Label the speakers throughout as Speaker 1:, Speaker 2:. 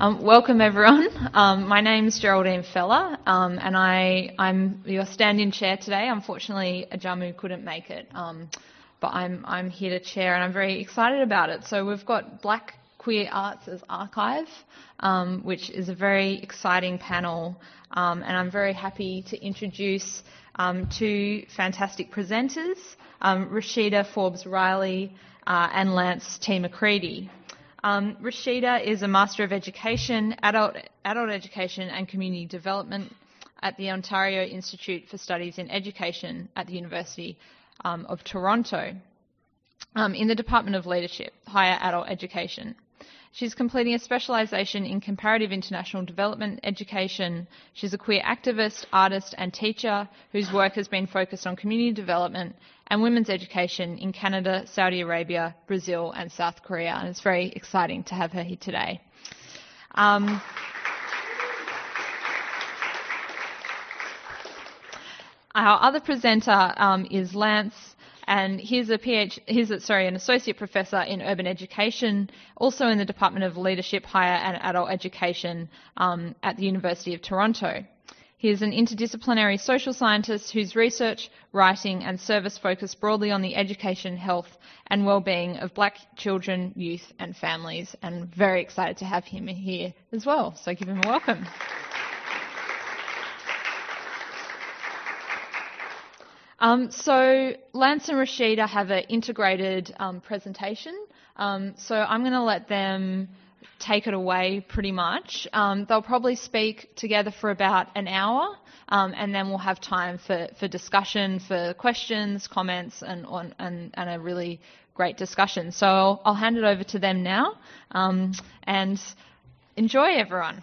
Speaker 1: Welcome everyone. My name's Geraldine Feller, and I'm your stand-in chair today. Unfortunately, Ajamu couldn't make it, but I'm here to chair, and I'm very excited about it. So we've got Black Queer Arts as Archive, which is a very exciting panel, and I'm very happy to introduce two fantastic presenters, Rashida Forbes-Riley and Lance T. McCready. Rashida is a Master of Education, Adult Education and Community Development at the Ontario Institute for Studies in Education at the University of Toronto in the Department of Leadership, Higher Adult Education. She's completing a specialisation in Comparative International Development Education. She's a queer activist, artist and teacher whose work has been focused on community development and women's education in Canada, Saudi Arabia, Brazil and South Korea. And it's very exciting to have her here today. Our other presenter is Lance. And he's an associate professor in urban education, also in the Department of Leadership, Higher and Adult Education at the University of Toronto. He is an interdisciplinary social scientist whose research, writing and service focus broadly on the education, health and well-being of Black children, youth and families. And very excited to have him here as well. So give him a welcome. So Lance and Rashida have an integrated presentation, so I'm going to let them take it away pretty much. They'll probably speak together for about an hour, and then we'll have time for discussion, for questions, comments, and a really great discussion. So I'll hand it over to them now, and enjoy everyone.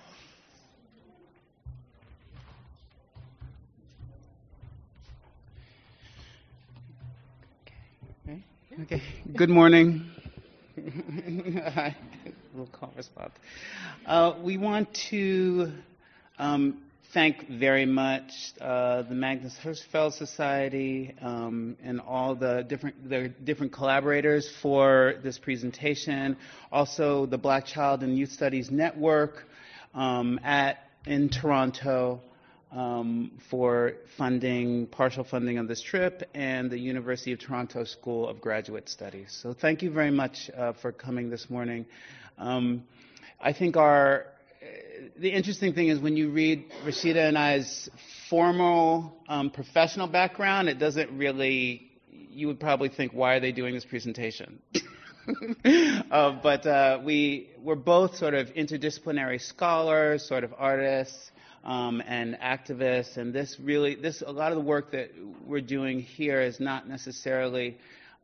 Speaker 2: Okay. Good morning. Hi. We'll call response. We want to thank very much the Magnus Hirschfeld Society and all the different collaborators for this presentation. Also, the Black Child and Youth Studies Network in Toronto. For partial funding of this trip, and the University of Toronto School of Graduate Studies. So thank you very much for coming this morning. I think the interesting thing is when you read Rashida and I's formal professional background, it doesn't really, you would probably think, why are they doing this presentation? But we're both sort of interdisciplinary scholars, sort of artists, and activists, and a lot of the work that we're doing here is not necessarily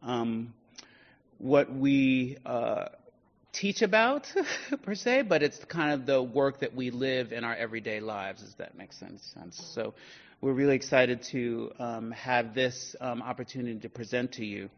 Speaker 2: what we teach about per se, but it's kind of the work that we live in our everyday lives, if that makes sense. So we're really excited to have this opportunity to present to you.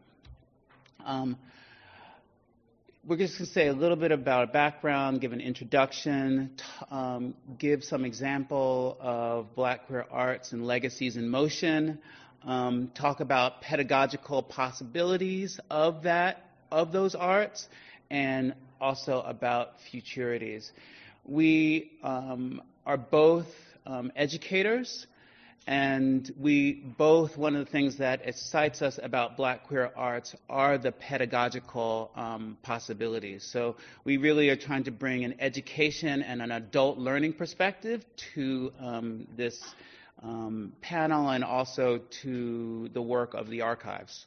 Speaker 2: We're just going to say a little bit about our background, give an introduction, give some example of Black queer arts and legacies in motion, talk about pedagogical possibilities of those arts, and also about futurities. We are both educators, and one of the things that excites us about Black queer arts are the pedagogical possibilities. So we really are trying to bring an education and an adult learning perspective to this panel, and also to the work of the archives.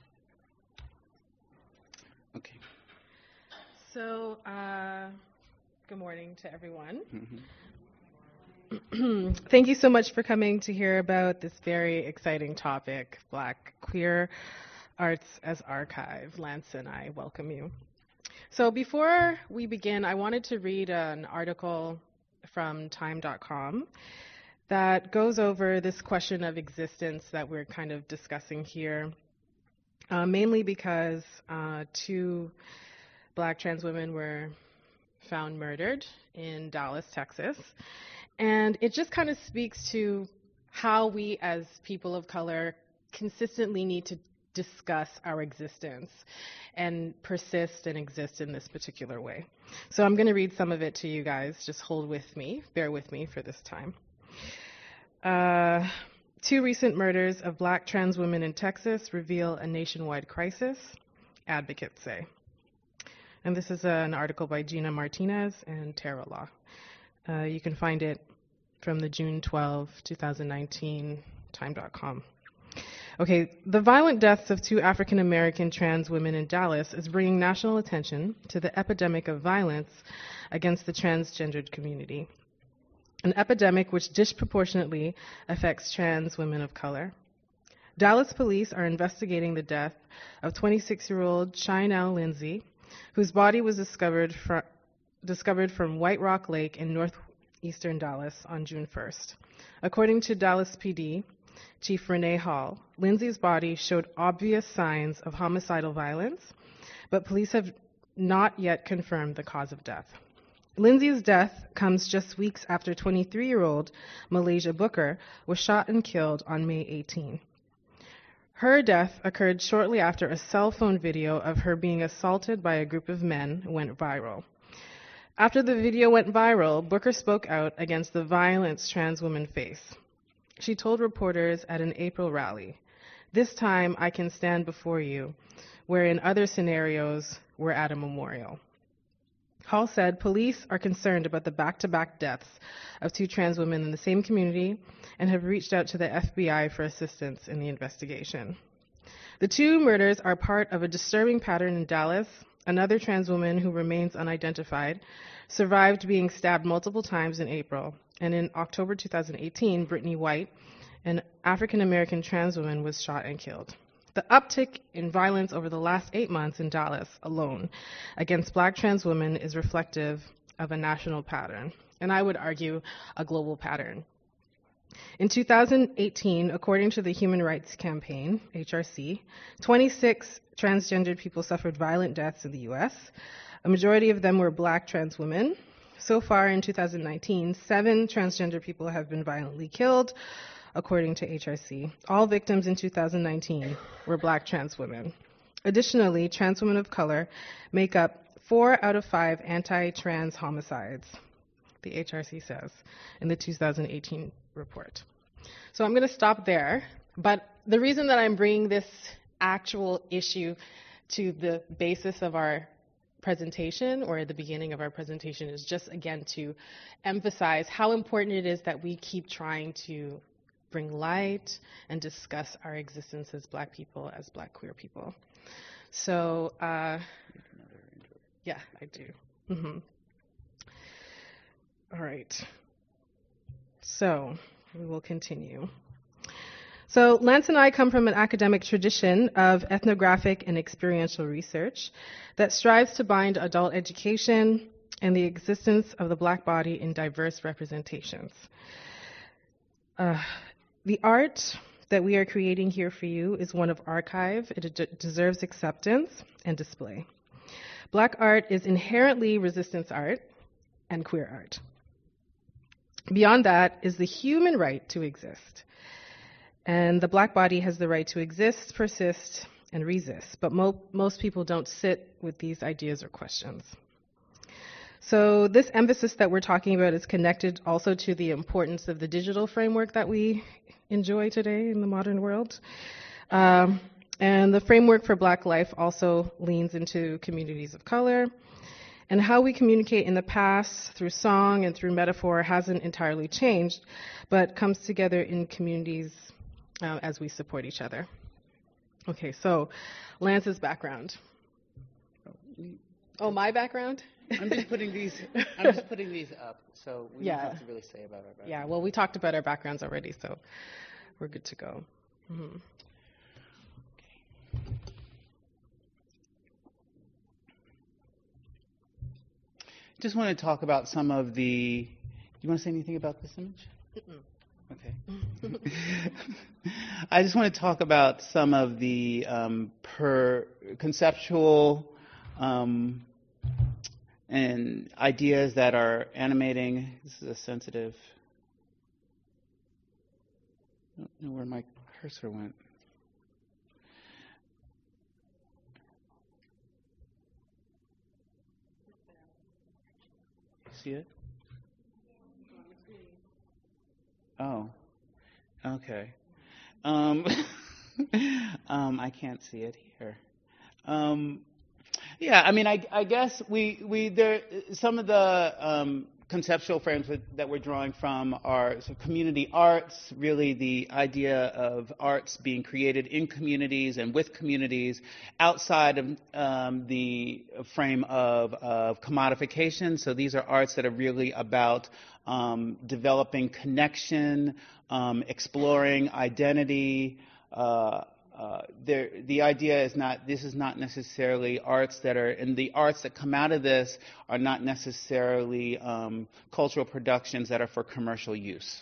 Speaker 2: Okay.
Speaker 3: So, good morning to everyone.
Speaker 2: Mm-hmm.
Speaker 3: Thank you so much for coming to hear about this very exciting topic, Black Queer Arts as Archive. Lance and I welcome you. So before we begin, I wanted to read an article from time.com that goes over this question of existence that we're kind of discussing here, mainly because 2 Black trans women were found murdered in Dallas, Texas. And it just kind of speaks to how we as people of color consistently need to discuss our existence and persist and exist in this particular way. So I'm going to read some of it to you guys. Just hold with me, bear with me for this time. 2 recent murders of black trans women in Texas reveal a nationwide crisis, advocates say. And this is an article by Gina Martinez and Tara Law. You can find it from the June 12, 2019 time.com. Okay, the violent deaths of 2 African-American trans women in Dallas is bringing national attention to the epidemic of violence against the transgendered community, an epidemic which disproportionately affects trans women of color. Dallas police are investigating the death of 26-year-old Shynell Lindsay, whose body was discovered from White Rock Lake in northeastern Dallas on June 1st. According to Dallas PD Chief Renee Hall, Lindsay's body showed obvious signs of homicidal violence, but police have not yet confirmed the cause of death. Lindsay's death comes just weeks after 23-year-old Malaysia Booker was shot and killed on May 18. Her death occurred shortly after a cell phone video of her being assaulted by a group of men went viral. After the video went viral, Booker spoke out against the violence trans women face. She told reporters at an April rally, "This time I can stand before you, where in other scenarios we're at a memorial." Hall said police are concerned about the back-to-back deaths of 2 trans women in the same community and have reached out to the FBI for assistance in the investigation. The 2 murders are part of a disturbing pattern in Dallas. Another trans woman who remains unidentified survived being stabbed multiple times in April. And in October 2018, Brittany White, an African-American trans woman, was shot and killed. The uptick in violence over the last 8 months in Dallas alone against black trans women is reflective of a national pattern, and I would argue a global pattern. In 2018, according to the Human Rights Campaign, HRC, 26 transgendered people suffered violent deaths in the U.S. A majority of them were black trans women. So far in 2019, 7 transgender people have been violently killed, according to HRC. All victims in 2019 were black trans women. Additionally, trans women of color make up 4 out of 5 anti-trans homicides, the HRC says, in the 2018 report. So I'm going to stop there, but the reason that I'm bringing this actual issue to the basis of our presentation, or at the beginning of our presentation, is just again to emphasize how important it is that we keep trying to bring light and discuss our existence as black people, as black queer people. So, yeah, I do. Mm-hmm. All right. So, we will continue. So Lance and I come from an academic tradition of ethnographic and experiential research that strives to bind adult education and the existence of the black body in diverse representations. The art that we are creating here for you is one of archive. It deserves acceptance and display. Black art is inherently resistance art and queer art. Beyond that is the human right to exist. And the black body has the right to exist, persist, and resist. But most people don't sit with these ideas or questions. So this emphasis that we're talking about is connected also to the importance of the digital framework that we enjoy today in the modern world. And the framework for Black life also leans into communities of color. And how we communicate in the past through song and through metaphor hasn't entirely changed, but comes together in communities as we support each other. Okay, so Lance's background. Oh, my background?
Speaker 2: I'm just putting these up, so we don't have to really say about our background.
Speaker 3: Yeah, well, we talked about our backgrounds already, so we're good to go. Mm-hmm.
Speaker 2: Just want to talk about some of the. You want to say anything about this image?
Speaker 3: Mm-mm.
Speaker 2: Okay. I just want to talk about some of the conceptual and ideas that are animating. This is a sensitive. I don't know where my cursor went. see it? Oh, okay. I can't see it here. Yeah, I mean, I guess there some of the conceptual frames that we're drawing from are sort of community arts, really the idea of arts being created in communities and with communities outside of the frame of commodification. So these are arts that are really about developing connection, exploring identity. The idea is this is not necessarily arts that are, and the arts that come out of this are not necessarily cultural productions that are for commercial use.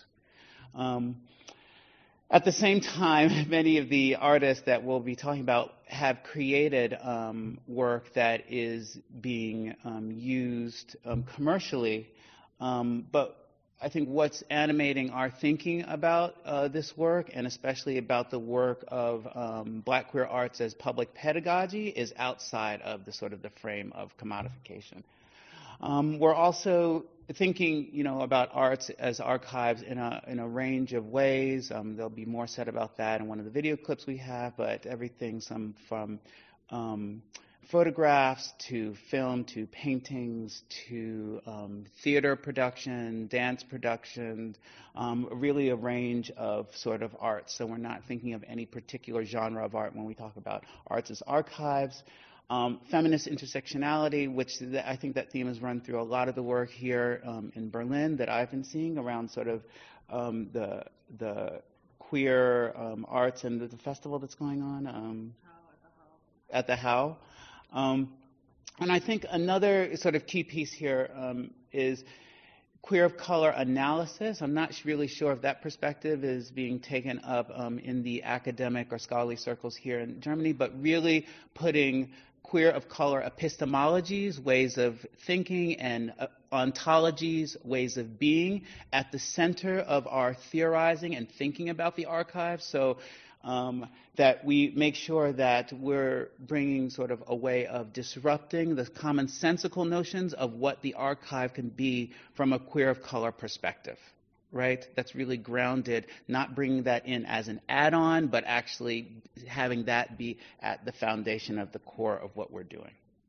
Speaker 2: At the same time, many of the artists that we'll be talking about have created work that is being used commercially, but I think what's animating our thinking about this work, and especially about the work of Black queer arts as public pedagogy, is outside of the sort of the frame of commodification. We're also thinking, about arts as archives in a range of ways. There'll be more said about that in one of the video clips we have, but everything from photographs to film to paintings to theater production, dance production, really a range of sort of arts. So we're not thinking of any particular genre of art when we talk about arts as archives. Feminist intersectionality, which I think that theme has run through a lot of the work here in Berlin that I've been seeing around sort of the queer arts and the festival that's going on at the How. And I think another sort of key piece here is queer of color analysis. I'm not really sure if that perspective is being taken up in the academic or scholarly circles here in Germany, but really putting queer of color epistemologies, ways of thinking, and ontologies, ways of being at the center of our theorizing and thinking about the archive. So that we make sure that we're bringing sort of a way of disrupting the commonsensical notions of what the archive can be from a queer of color perspective, right? That's really grounded, not bringing that in as an add-on, but actually having that be at the foundation of the core of what we're doing.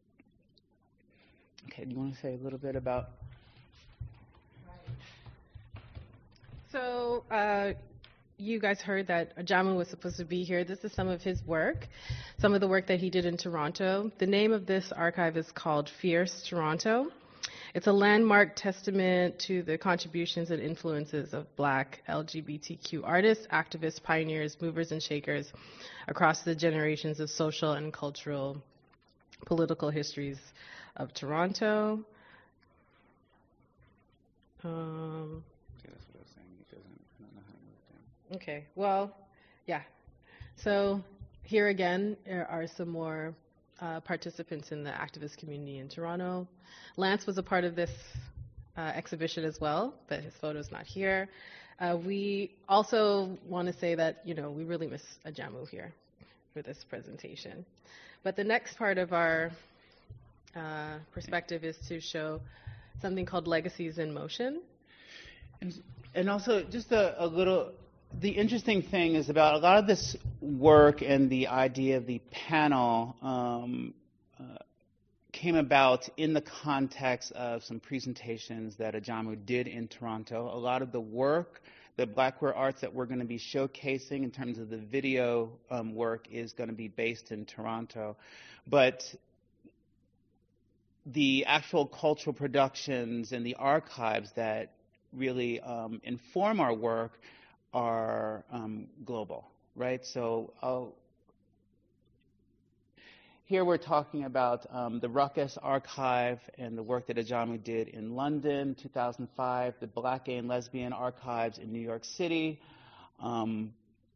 Speaker 2: Okay, do you want to say a little bit about?
Speaker 3: So, you guys heard that Ajamu was supposed to be here. This is some of his work, some of the work that he did in Toronto. The name of this archive is called Fierce Toronto. It's a landmark testament to the contributions and influences of Black LGBTQ artists, activists, pioneers, movers, and shakers across the generations of social and cultural political histories of Toronto. Okay, well, yeah. So here again are some more participants in the activist community in Toronto. Lance was a part of this exhibition as well, but his photo's not here. We also want to say that, we really miss Ajamu here for this presentation. But the next part of our perspective is to show something called Legacies in Motion.
Speaker 2: And also just a little... The interesting thing is about a lot of this work and the idea of the panel came about in the context of some presentations that Ajamu did in Toronto. A lot of the work, the Black queer arts that we're going to be showcasing in terms of the video work is going to be based in Toronto. But the actual cultural productions and the archives that really inform our work are global, right? So here we're talking about the Ruckus Archive and the work that Ajamu did in London, 2005, the Black, Gay, and Lesbian Archives in New York City. In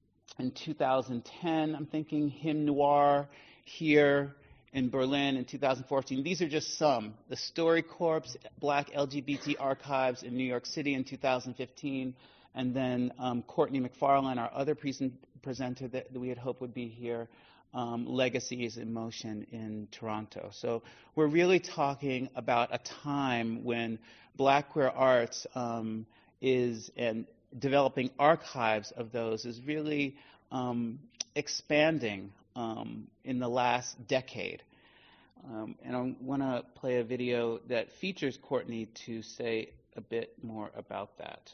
Speaker 2: 2010, I'm thinking Hymn Noir here in Berlin in 2014. These are just some. The StoryCorps Black LGBT Archives in New York City in 2015. And then Courtney McFarlane, our other presenter that we had hoped would be here, Legacies in Motion in Toronto. So we're really talking about a time when Black queer arts is, and developing archives of those, is really expanding in the last decade. And I want to play a video that features Courtney to say a bit more about that.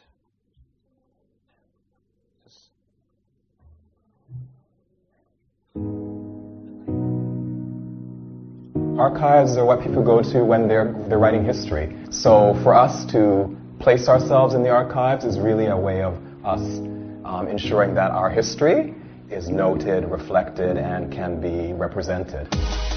Speaker 4: Archives are what people go to when they're writing history. So for us to place ourselves in the archives is really a way of us ensuring that our history is noted, reflected, and can be represented.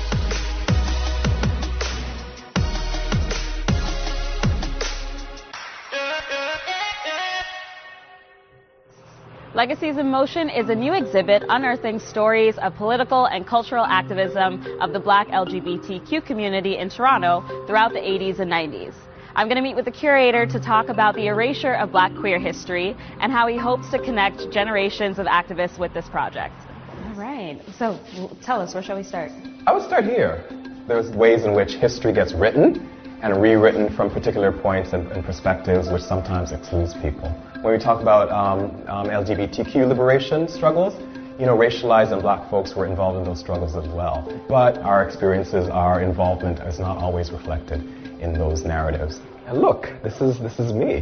Speaker 5: Legacies in Motion is a new exhibit unearthing stories of political and cultural activism of the Black LGBTQ community in Toronto throughout the 80s and 90s. I'm going to meet with the curator to talk about the erasure of Black queer history and how he hopes to connect generations of activists with this project. All right, so tell us, where shall we start?
Speaker 4: I would start here. There's ways in which history gets written and rewritten from particular points and perspectives, which sometimes excludes people. When we talk about LGBTQ liberation struggles, you know, racialized and Black folks were involved in those struggles as well. But our experiences, our involvement is not always reflected in those narratives. And look, this is me.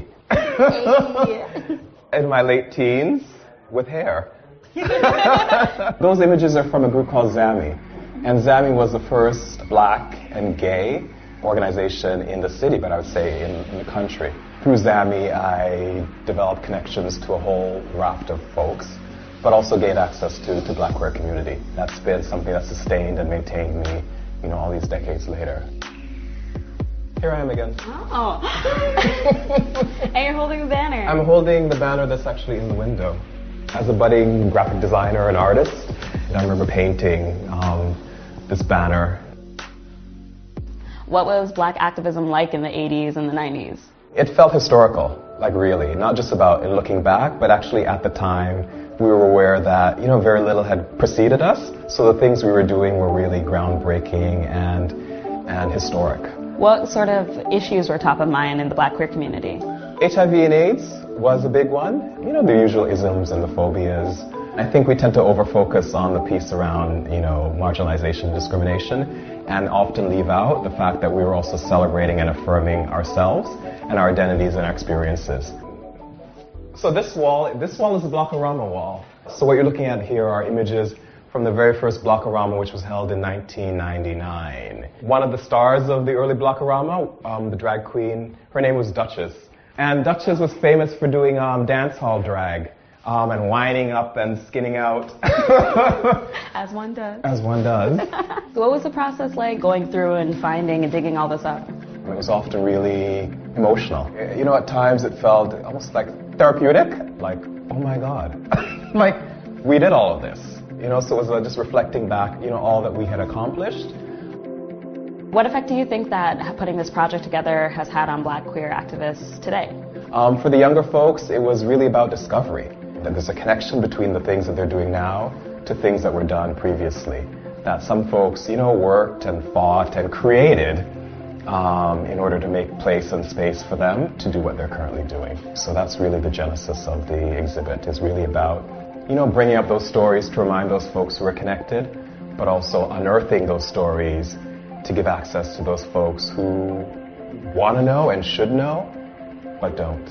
Speaker 4: In my late teens with hair. Those images are from a group called ZAMI. And ZAMI was the first Black and gay organization in the city, but I would say in the country. Through ZAMI, I developed connections to a whole raft of folks, but also gained access to the Black queer community. That's been something that sustained and maintained me, you know, all these decades later. Here I am again.
Speaker 5: Oh. And you're holding the banner.
Speaker 4: I'm holding the banner that's actually in the window. As a budding graphic designer and artist, I remember painting this banner.
Speaker 5: What was Black activism like in the 80s and the 90s?
Speaker 4: It felt historical, like really, not just about in looking back, but actually at the time we were aware that, you know, very little had preceded us, so the things we were doing were really groundbreaking and historic.
Speaker 5: What sort of issues were top of mind in the Black queer community?
Speaker 4: HIV and AIDS was a big one. You know, the usual isms and the phobias. I think we tend to over-focus on the piece around, you know, marginalization and discrimination, and often leave out the fact that we were also celebrating and affirming ourselves and our identities and our experiences. So this wall is a Blockorama wall. So what you're looking at here are images from the very first Blockorama, which was held in 1999. One of the stars of the early Blockorama, the drag queen, her name was Duchess. And Duchess was famous for doing dance hall drag. And winding up and skinning out.
Speaker 5: As one does.
Speaker 4: As one does.
Speaker 5: So what was the process like going through and finding and digging all this up?
Speaker 4: It was often really emotional. You know, at times it felt almost like therapeutic. Like, oh my God. Like, we did all of this. You know, so it was just reflecting back, you know, all that we had accomplished.
Speaker 5: What effect do you think that putting this project together has had on Black queer activists today?
Speaker 4: For the younger folks, it was really about discovery. That there's a connection between the things that they're doing now to things that were done previously. That some folks, you know, worked and fought and created in order to make place and space for them to do what they're currently doing. So that's really the genesis of the exhibit. It's really about, you know, bringing up those stories to remind those folks who are connected, but also unearthing those stories to give access to those folks who want to know and should know, but don't.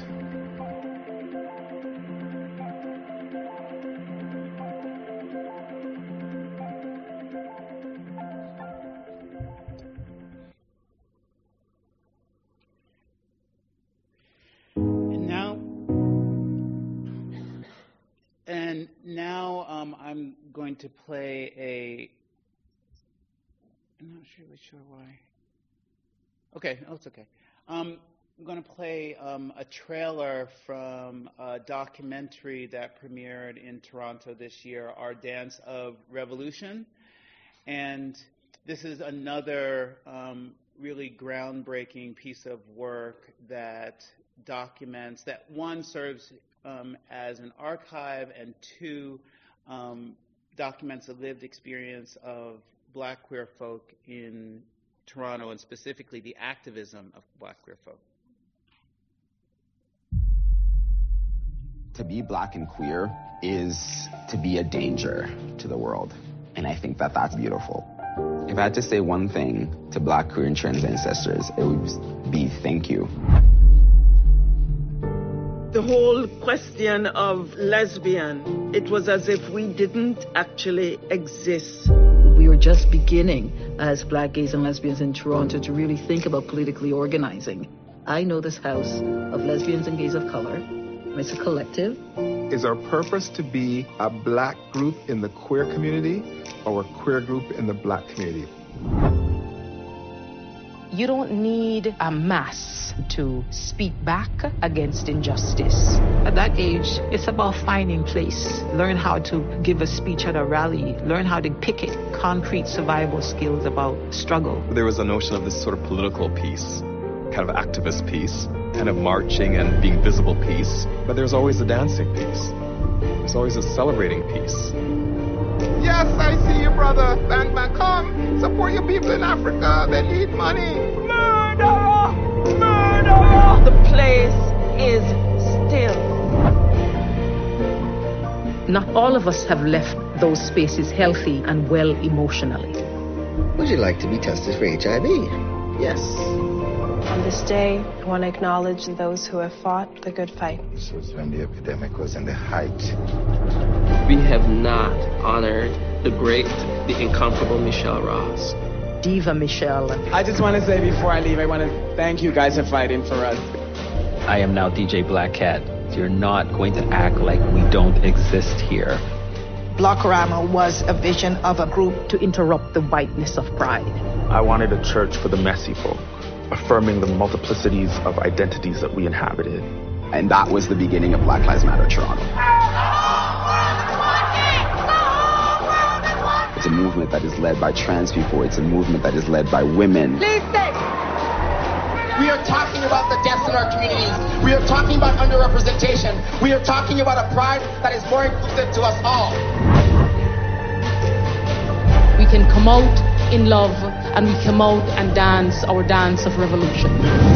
Speaker 2: I'm going to play I'm not really sure why. Okay, oh, it's okay. I'm going to play a trailer from a documentary that premiered in Toronto this year, Our Dance of Revolution. And this is another really groundbreaking piece of work that documents, that one serves as an archive, and two, documents the lived experience of Black queer folk in Toronto, and specifically the activism of Black queer folk.
Speaker 6: To be Black and queer is to be a danger to the world. And I think that that's beautiful. If I had to say one thing to Black, queer, and trans ancestors, it would be thank you.
Speaker 7: The whole question of lesbian, it was as if we didn't actually exist.
Speaker 8: We were just beginning as Black gays and lesbians in Toronto to really think about politically organizing. I know this house of lesbians and gays of color. It's a collective.
Speaker 9: Is our purpose to be a Black group in the queer community or a queer group in the Black community?
Speaker 10: You don't need a mass to speak back against injustice.
Speaker 8: At that age, it's about finding place. Learn how to give a speech at a rally. Learn how to picket concrete survival skills about struggle.
Speaker 4: There was a notion of this sort of political piece, kind of activist piece, kind of marching and being visible piece. But there's always a dancing piece. There's always a celebrating piece.
Speaker 9: Yes, I see you, brother. Bandman, come. Support your people in Africa. They need money.
Speaker 7: Murderer! Murderer! The place is still.
Speaker 8: Not all of us have left those spaces healthy and well emotionally.
Speaker 11: Would you like to be tested for HIV? Yes.
Speaker 12: On this day, I want to acknowledge those who have fought the good fight.
Speaker 11: This was when the epidemic was in the height.
Speaker 13: We have not honored the great, the incomparable Michelle Ross.
Speaker 8: Diva Michelle.
Speaker 14: I just want to say before I leave, I want to thank you guys for fighting for us.
Speaker 15: I am now DJ Black Cat. You're not going to act like we don't exist here.
Speaker 8: Blockorama was a vision of a group to interrupt the whiteness of pride.
Speaker 16: I wanted a church for the messy folk, affirming the multiplicities of identities that we inhabited.
Speaker 6: And that was the beginning of Black Lives Matter Toronto. It's a movement that is led by trans people. It's a movement that is led by women.
Speaker 17: Please stay. We are talking about the deaths in our communities. We are talking about underrepresentation. We are talking about a pride that is more inclusive to us all.
Speaker 10: We can come out in love and we come out and dance our dance of revolution.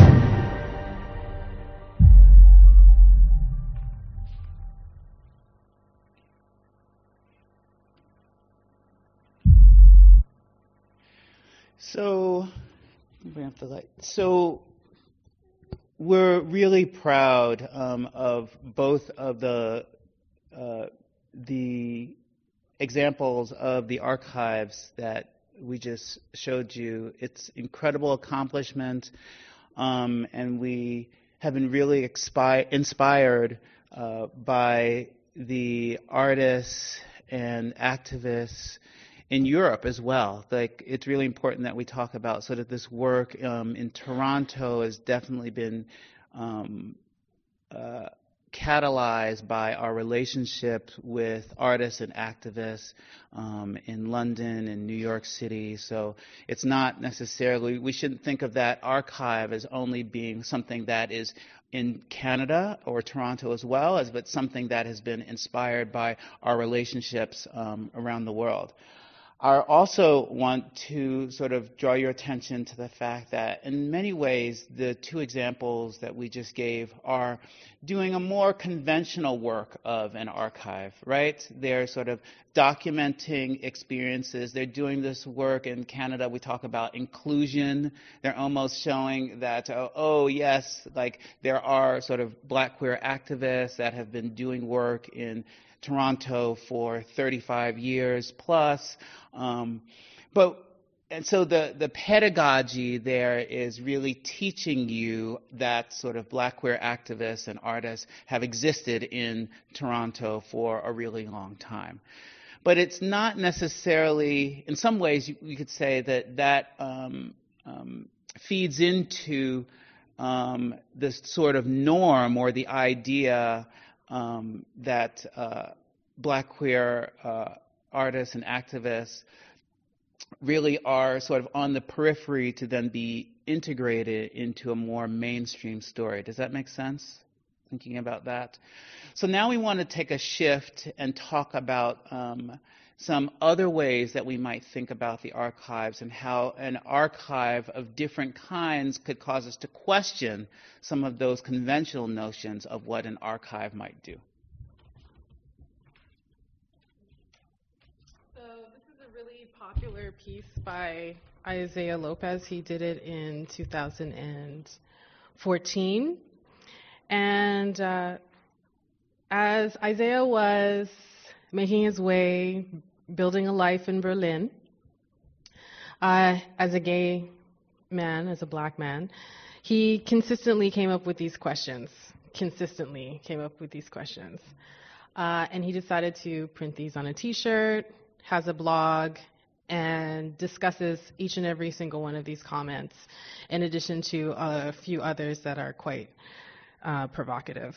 Speaker 2: So, bring up the light. So, we're really proud of both of the examples of the archives that we just showed you. It's incredible accomplishment, and we have been really inspired by the artists and activists in Europe as well. Like, it's really important that we talk about sort of this work in Toronto has definitely been catalyzed by our relationship with artists and activists in London and New York City. So it's not necessarily, we shouldn't think of that archive as only being something that is in Canada or Toronto as well, as but something that has been inspired by our relationships around the world. I also want to sort of draw your attention to the fact that in many ways the two examples that we just gave are doing a more conventional work of an archive, right? They're sort of documenting experiences. They're doing this work in Canada. We talk about inclusion. They're almost showing that, oh yes, like there are sort of Black queer activists that have been doing work in Toronto for 35 years plus. And so the pedagogy there is really teaching you that sort of Black queer activists and artists have existed in Toronto for a really long time. But it's not necessarily, in some ways you could say that feeds into this sort of norm or the idea that Black queer artists and activists really are sort of on the periphery to then be integrated into a more mainstream story. Does that make sense? Thinking about that. So now we want to take a shift and talk about some other ways that we might think about the archives and how an archive of different kinds could cause us to question some of those conventional notions of what an archive might do.
Speaker 3: So this is a really popular piece by Isaiah Lopez. He did it in 2014. And as Isaiah was making his way, building a life in Berlin, as a gay man, as a black man, he consistently came up with these questions. And he decided to print these on a T-shirt, has a blog, and discusses each and every single one of these comments, in addition to a few others that are quite provocative.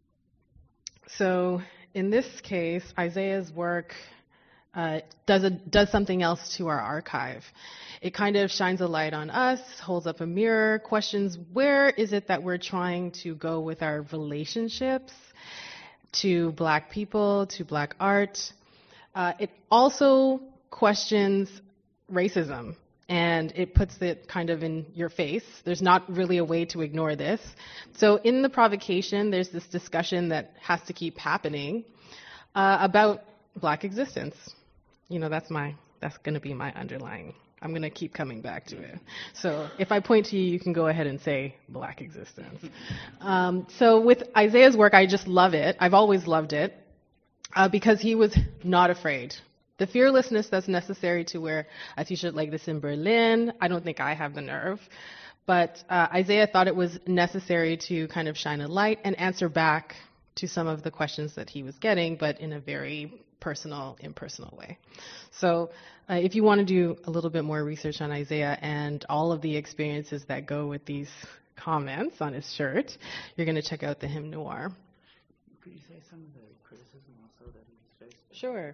Speaker 3: So in this case, Isaiah's work does something else to our archive. It kind of shines a light on us, holds up a mirror, questions where is it that we're trying to go with our relationships to black people, to black art. It also questions racism, and it puts it kind of in your face. There's not really a way to ignore this. So in the provocation, there's this discussion that has to keep happening about black existence. You know, that's going to be my underlying. I'm going to keep coming back to it. So if I point to you, you can go ahead and say black existence. So with Isaiah's work, I just love it. I've always loved it because he was not afraid. The fearlessness that's necessary to wear a T-shirt like this in Berlin, I don't think I have the nerve. But Isaiah thought it was necessary to kind of shine a light and answer back to some of the questions that he was getting, but in a very personal, impersonal way. So if you want to do a little bit more research on Isaiah and all of the experiences that go with these comments on his shirt, you're going to check out the Hymn Noir.
Speaker 2: Could you say some of the criticism also that he's faced?
Speaker 3: Sure.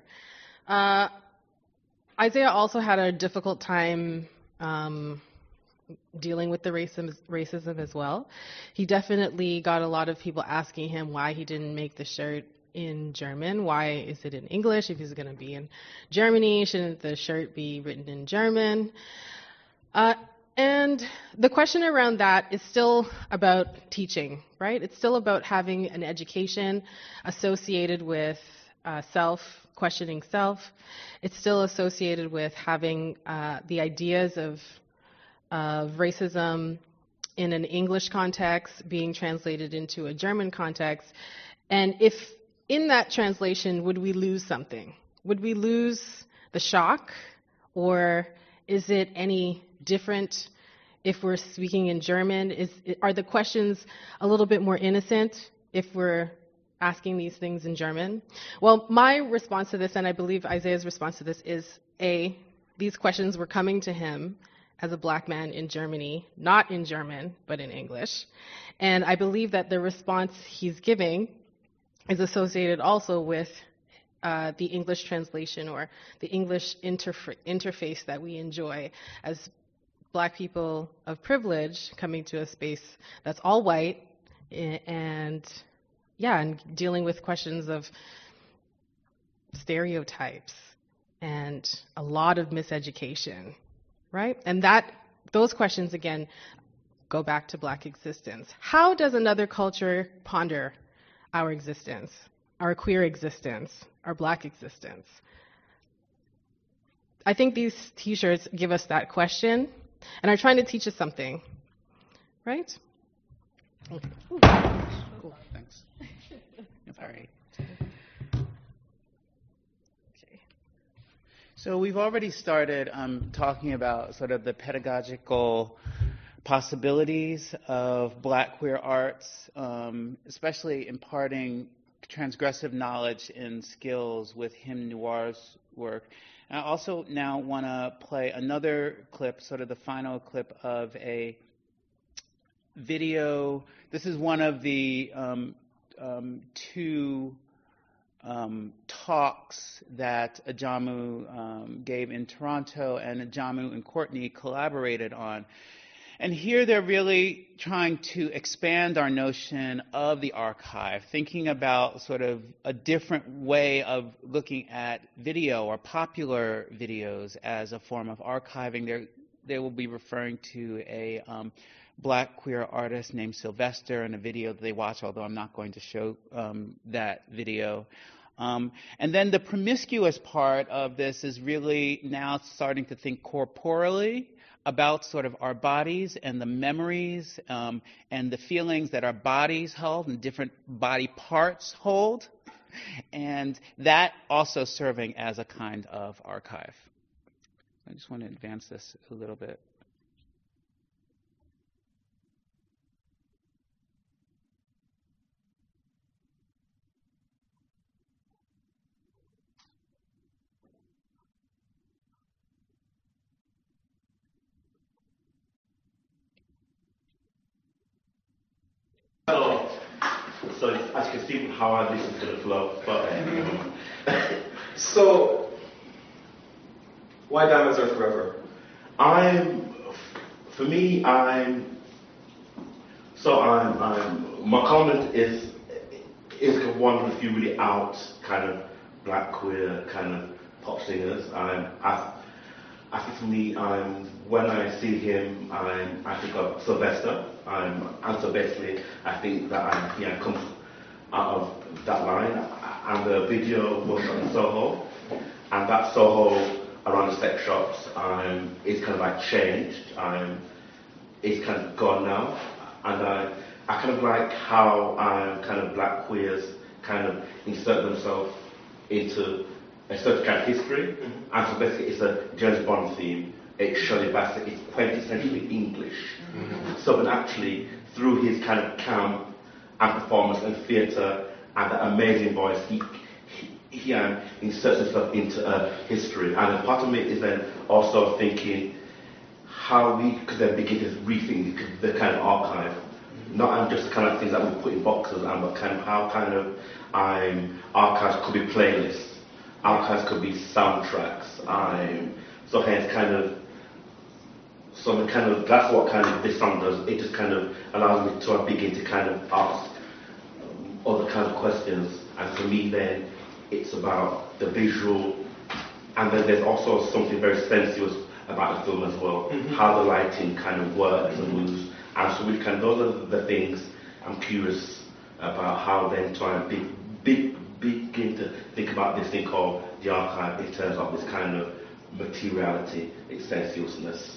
Speaker 3: Isaiah also had a difficult time dealing with the racism as well. He definitely got a lot of people asking him why he didn't make the shirt in German. Why is it in English? If he's going to be in Germany, shouldn't the shirt be written in German? And the question around that is still about teaching, right? It's still about having an education associated with questioning self. It's still associated with having the ideas of racism in an English context being translated into a German context. And if in that translation, would we lose something? Would we lose the shock? Or is it any different if we're speaking in German? Are the questions a little bit more innocent if we're asking these things in German? Well, my response to this, and I believe Isaiah's response to this, is A, these questions were coming to him as a black man in Germany, not in German, but in English. And I believe that the response he's giving is associated also with the English translation or the English interface that we enjoy as black people of privilege coming to a space that's all white and dealing with questions of stereotypes and a lot of miseducation, right? And those questions, again, go back to black existence. How does another culture ponder our existence, our queer existence, our black existence? I think these T-shirts give us that question and are trying to teach us something, right? Okay.
Speaker 2: Cool, thanks. All right. Okay. So we've already started talking about sort of the pedagogical possibilities of black queer arts, especially imparting transgressive knowledge and skills with Hymn Noir's work. And I also now want to play another clip, sort of the final clip of a video. This is one of the two talks that Ajamu gave in Toronto, and Ajamu and Courtney collaborated on. And here they're really trying to expand our notion of the archive, thinking about sort of a different way of looking at video or popular videos as a form of archiving. They will be referring to a Black queer artist named Sylvester in a video that they watch, although I'm not going to show that video. And then the promiscuous part of this is really now starting to think corporally about sort of our bodies and the memories and the feelings that our bodies hold and different body parts hold, and that also serving as a kind of archive. I just want to advance this a little bit.
Speaker 18: So as you can see how this is going to flow. But
Speaker 19: so why Diamonds Are Forever?
Speaker 18: My comment is one of the few really out kind of Black queer kind of pop singers. I think for me, when I see him, I think of Sylvester. And so basically, I think that he comes out of that line. And the video was shot in Soho, and that Soho around the sex shops is kind of like changed. It's kind of gone now, and I kind of like how kind of Black queers kind of insert themselves into a certain kind of history. And so basically it's a James Bond theme. It's Shirley Bassey, it's quintessentially English. So but actually through his kind of camp and performance and theatre and that amazing voice, he inserts himself into history. And part of me is then also thinking how we could then begin to rethink the kind of archive. Not just kind of things that we put in boxes, but kind of how kind of archives could be playlists. Archives could be soundtracks. So hence that's what kind of this song does. It just kind of allows me to begin to kind of ask other kinds of questions. And for me then, it's about the visual, and then there's also something very sensuous about the film as well. How the lighting kind of works and moves. And so those are the things I'm curious about, how then try and begin to think about this thing called the archive in terms of this kind of materiality, its sensuousness.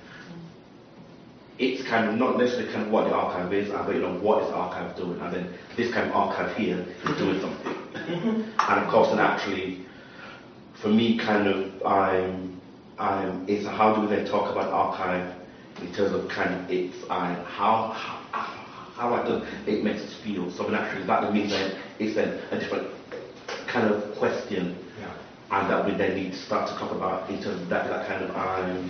Speaker 18: It's kind of not necessarily kind of what the archive is, but what is the archive doing, and then this kind of archive here is doing something. And of course, and actually, for me, kind of, it's how do we then talk about archive in terms of kind of its how it makes us feel. So naturally, that means then it's then a different kind of question, and that we then need to start to talk about in terms of that kind of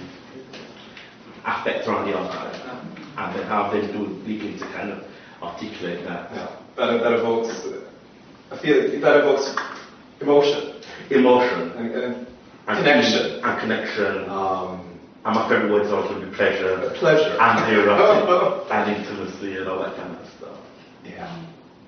Speaker 18: aspect around the archive, and then how they do begin to kind of articulate that.
Speaker 19: Yeah. That evokes, I feel that evokes emotion.
Speaker 18: And
Speaker 19: connection.
Speaker 18: And connection. And my favorite word is always going to be pleasure. And erotic. And intimacy and all that kind of stuff.
Speaker 19: Yeah.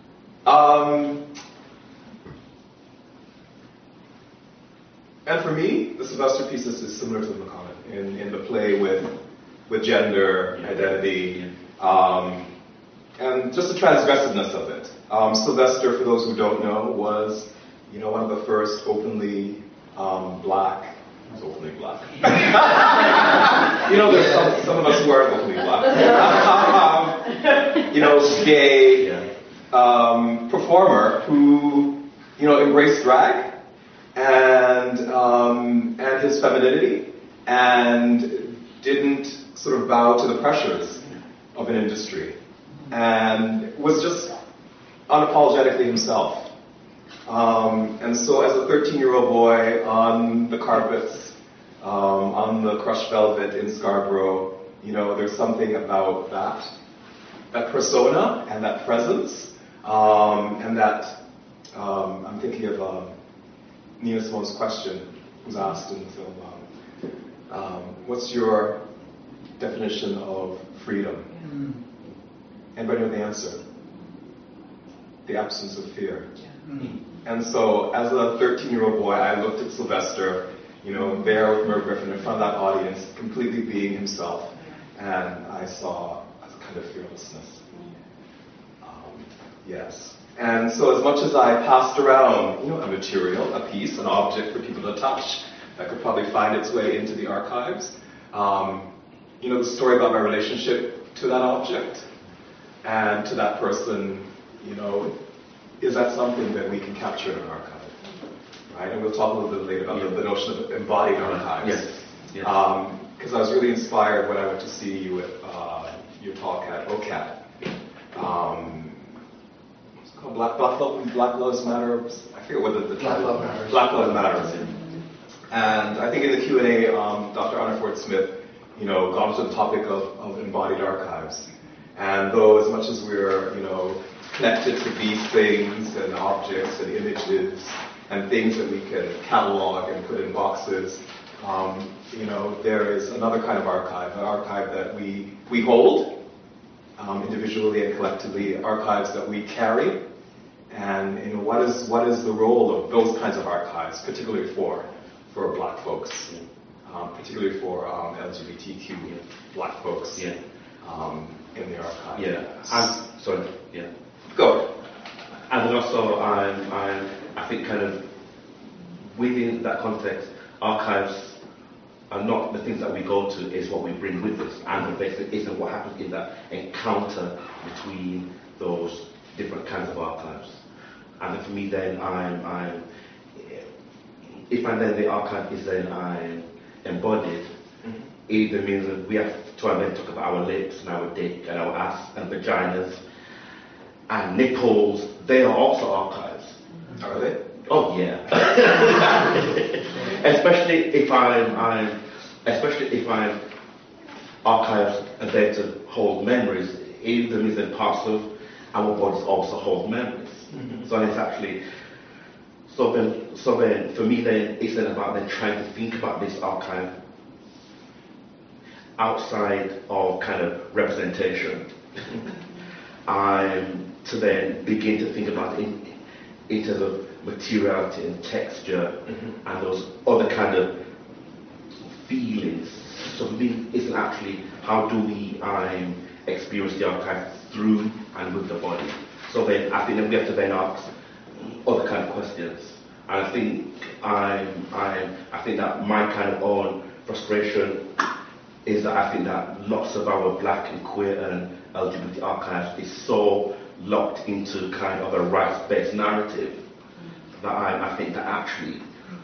Speaker 19: And for me, the Sylvester piece is similar to the McConnell in the play with gender, identity, and just the transgressiveness of it. Sylvester, for those who don't know, was one of the first openly black. Openly black. There's some of us who aren't openly black. Gay performer who embraced drag and his femininity and didn't sort of bow to the pressures of an industry and was just unapologetically himself. And so as a 13-year-old boy on the carpets, on the crushed velvet in Scarborough, there's something about that persona and that presence, and that, I'm thinking of Nina Simone's question, who's asked in the film, what's your definition of freedom? Anybody know the answer? The absence of fear. And so, as a 13-year-old boy, I looked at Sylvester, there with Merv Griffin in front of that audience, completely being himself, and I saw a kind of fearlessness. Yes. And so, as much as I passed around, a material, a piece, an object for people to touch, that could probably find its way into the archives. The story about my relationship to that object and to that person, is that something that we can capture in an archive? Right? And we'll talk a little bit later about the notion of embodied archives.
Speaker 18: Yes.
Speaker 19: Because I was really inspired when I went to see you at your talk at OCAT. What's it called? Black Lives Matter? I forget what the title is. Black Lives Matter. And I think in the Q&A, Dr. Anna Ford Smith, got into the topic of embodied archives. And though as much as we're, connected to these things and objects and images and things that we can catalog and put in boxes, there is another kind of archive, an archive that we hold individually and collectively, archives that we carry. And what is the role of those kinds of archives, particularly for Black folks, particularly for LGBTQ Black folks in the archive? Go.
Speaker 18: And also, I think kind of within that context, archives are not the things that we go to, is what we bring with us. And the basic isn't what happens in that encounter between those different kinds of archives. And for me then, if the archive is then I'm embodied, it then means that we have to then talk about our lips and our dick and our ass and vaginas and nipples. They are also archives.
Speaker 19: Are they?
Speaker 18: Oh yeah. especially if archives are there to hold memories. It means that parts of our bodies also hold memories. So it's actually so then for me then it's then about then trying to think about this archive outside of kind of representation. To then begin to think about it in terms of materiality and texture and those other kind of feelings. So for me, it's actually how do we experience the archive through and with the body. So then I think that we have to then ask other kind of questions. And I think I think that my kind of own frustration is that I think that lots of our Black and queer and LGBT archives is so locked into kind of a rights-based narrative that I think that actually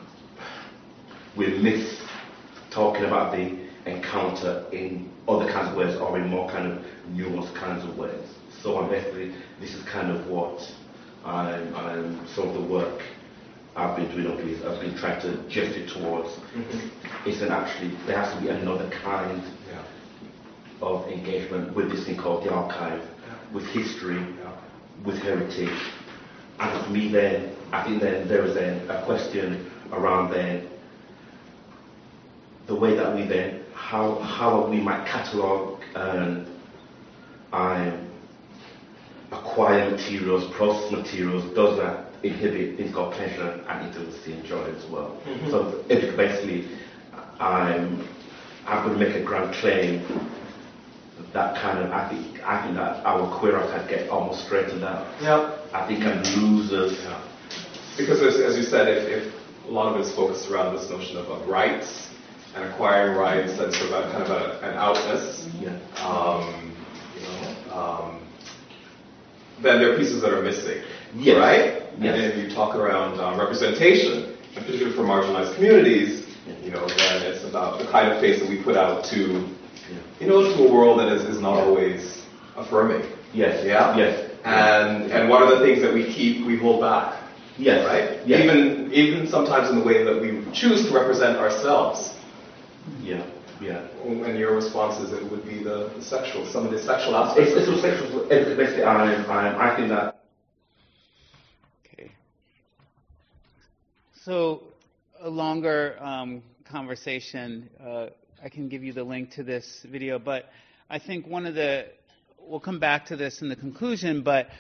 Speaker 18: we miss talking about the encounter in other kinds of ways or in more kind of nuanced kinds of ways. So basically, this is kind of what some of the work I've been doing up with, I've been trying to gesture towards. It's actually, there has to be another kind of engagement with this thing called the archive, with history, with heritage. And for me then, I think then there is then a question around then the way that we then, how we might catalogue and acquire materials, process materials, does that inhibit things called pleasure and intimacy and joy as well. So basically, I'm going to make a grand claim that kind of, I think that our queer archive get almost straightened out. I think I'm losers.
Speaker 19: Because as you said, if a lot of it is focused around this notion of rights and acquiring rights and sort of kind of an outness, then there are pieces that are missing, right? And if you talk around representation, and particularly for marginalized communities, then it's about the kind of face that we put out to, to a world that is not always affirming. And what are the things that we hold back? Right? Even sometimes in the way that we choose to represent ourselves. And your response is it would be some of the sexual aspects.
Speaker 18: It's sexual. Basically, I think that.
Speaker 2: Okay. So a longer conversation I can give you the link to this video, but I think we'll come back to this in the conclusion, but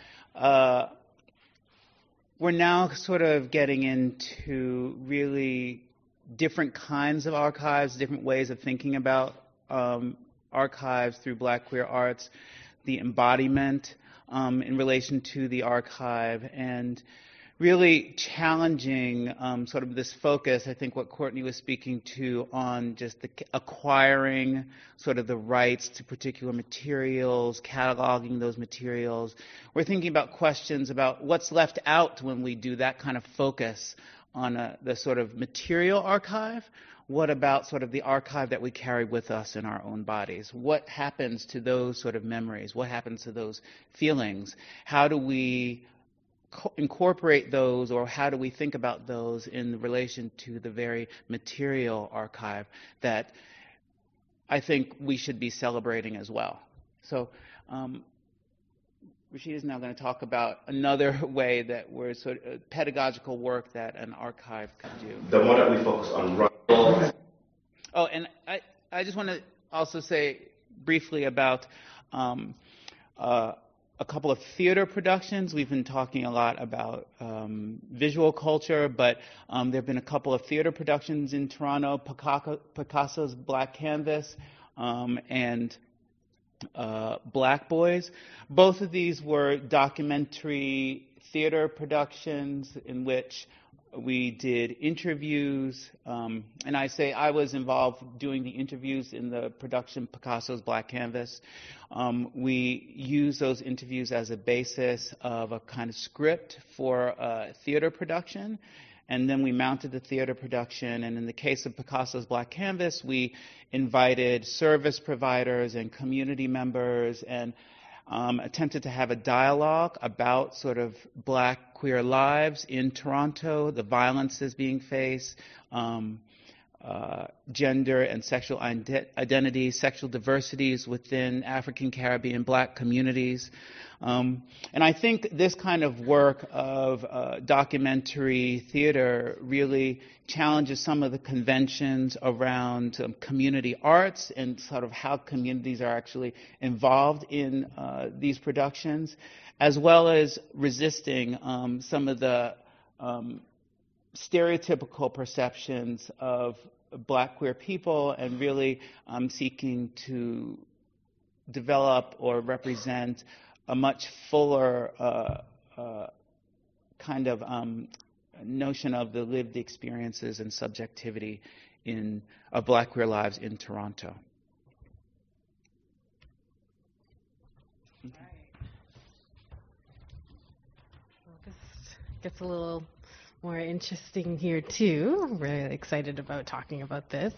Speaker 2: we're now sort of getting into really different kinds of archives, different ways of thinking about archives through Black queer arts, the embodiment in relation to the archive, and really challenging sort of this focus, I think what Courtney was speaking to, on just the acquiring sort of the rights to particular materials, cataloging those materials. We're thinking about questions about what's left out when we do that kind of focus on the sort of material archive. What about sort of the archive that we carry with us in our own bodies? What happens to those sort of memories? What happens to those feelings? How do we incorporate those, or how do we think about those in relation to the very material archive that I think we should be celebrating as well? So Rashida is now going to talk about another way that we're sort of pedagogical work that an archive could do.
Speaker 18: The more that we focus on
Speaker 2: Oh, and I just want to also say briefly about a couple of theater productions. We've been talking a lot about visual culture, but there have been a couple of theater productions in Toronto, Picasso's Black Canvas and Black Boys. Both of these were documentary theater productions in which we did interviews, and I was involved doing the interviews in the production Picasso's Black Canvas. We used those interviews as a basis of a kind of script for a theater production, and then we mounted the theater production, and in the case of Picasso's Black Canvas, we invited service providers and community members and attempted to have a dialogue about sort of Black queer lives in Toronto, the violences being faced, gender and sexual identity, sexual diversities within African Caribbean Black communities. And I think this kind of work of documentary theater really challenges some of the conventions around community arts and sort of how communities are actually involved in these productions, as well as resisting some of the stereotypical perceptions of Black queer people, and really seeking to develop or represent a much fuller kind of notion of the lived experiences and subjectivity of Black queer lives in Toronto.
Speaker 3: Well, this gets a little more interesting here too. I'm really excited about talking about this.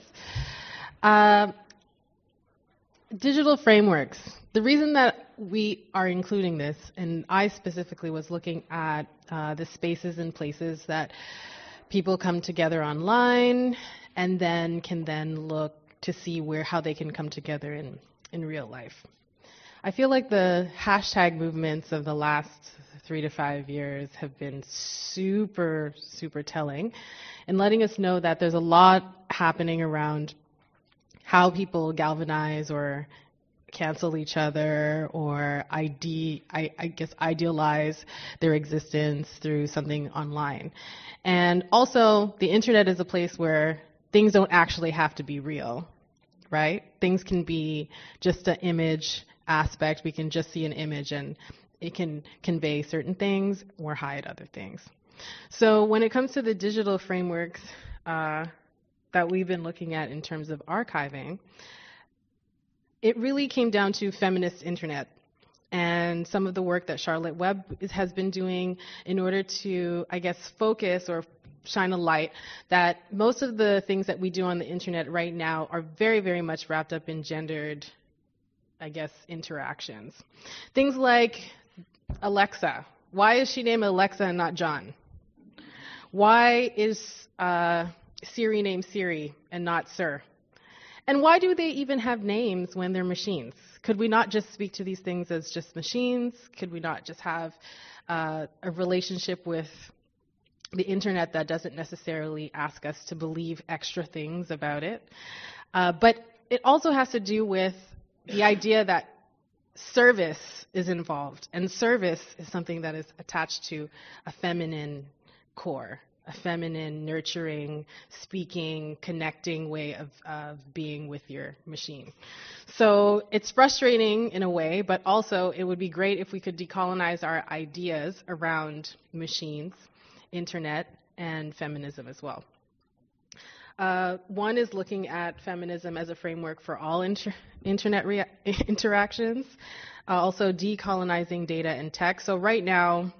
Speaker 3: Digital frameworks. The reason that we are including this, and I specifically was looking at the spaces and places that people come together online and then can then look to see how they can come together in real life. I feel like the hashtag movements of the last 3 to 5 years have been super, super telling, and letting us know that there's a lot happening around how people galvanize or cancel each other or I guess idealize their existence through something online. And also, the internet is a place where things don't actually have to be real, right? Things can be just an image aspect. We can just see an image and it can convey certain things or hide other things. So when it comes to the digital frameworks that we've been looking at in terms of archiving, it really came down to feminist internet and some of the work that Charlotte Webb has been doing in order to, I guess, focus or shine a light that most of the things that we do on the internet right now are very, very much wrapped up in gendered, I guess, interactions. Things like Alexa. Why is she named Alexa and not John? Why is Siri named Siri and not Sir? And why do they even have names when they're machines? Could we not just speak to these things as just machines? Could we not just have a relationship with the internet that doesn't necessarily ask us to believe extra things about it? But it also has to do with the idea that service is involved, and service is something that is attached to a feminine core, a feminine, nurturing, speaking, connecting way of being with your machine. So it's frustrating in a way, but also it would be great if we could decolonize our ideas around machines, internet, and feminism as well. One is looking at feminism as a framework for all internet interactions, also decolonizing data and tech. So right now,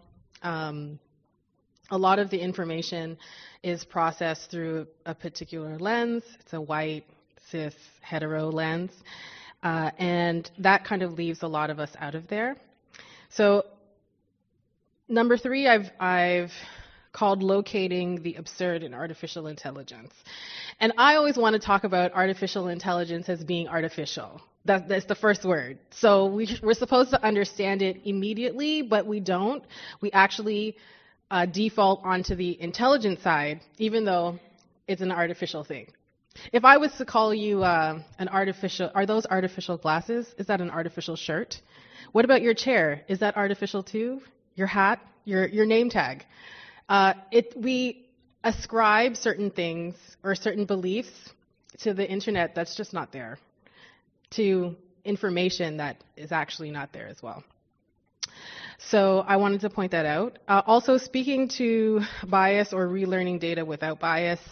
Speaker 3: a lot of the information is processed through a particular lens. It's a white, cis, hetero lens. And that kind of leaves a lot of us out of there. So number 3, I've called locating the absurd in artificial intelligence. And I always want to talk about artificial intelligence as being artificial. That's the first word. So we're supposed to understand it immediately, but we don't. We actually default onto the intelligent side, even though it's an artificial thing. If I was to call you are those artificial glasses? Is that an artificial shirt? What about your chair? Is that artificial too? Your hat? Your name tag? We ascribe certain things or certain beliefs to the internet that's just not there, to information that is actually not there as well. So I wanted to point that out. Also, speaking to bias or relearning data without bias.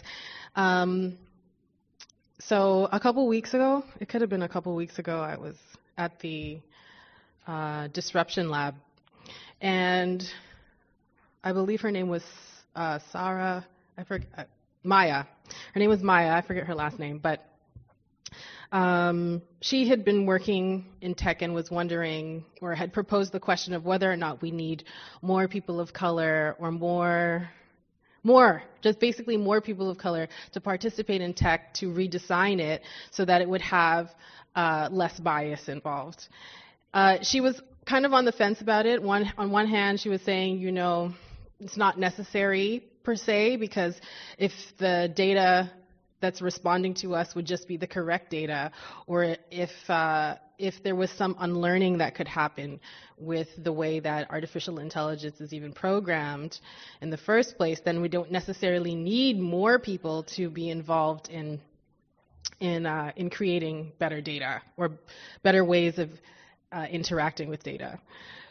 Speaker 3: So a couple weeks ago, it could have been a couple weeks ago, I was at the Disruption Lab, and I believe her name was Sarah, I forget, Maya. Her name was Maya, I forget her last name, but she had been working in tech and was wondering, or had proposed the question of whether or not we need more people of color or just basically more people of color to participate in tech, to redesign it so that it would have less bias involved. She was kind of on the fence about it. On one hand, she was saying, it's not necessary per se, because if the data that's responding to us would just be the correct data, or if there was some unlearning that could happen with the way that artificial intelligence is even programmed in the first place, then we don't necessarily need more people to be involved in creating better data or better ways of interacting with data.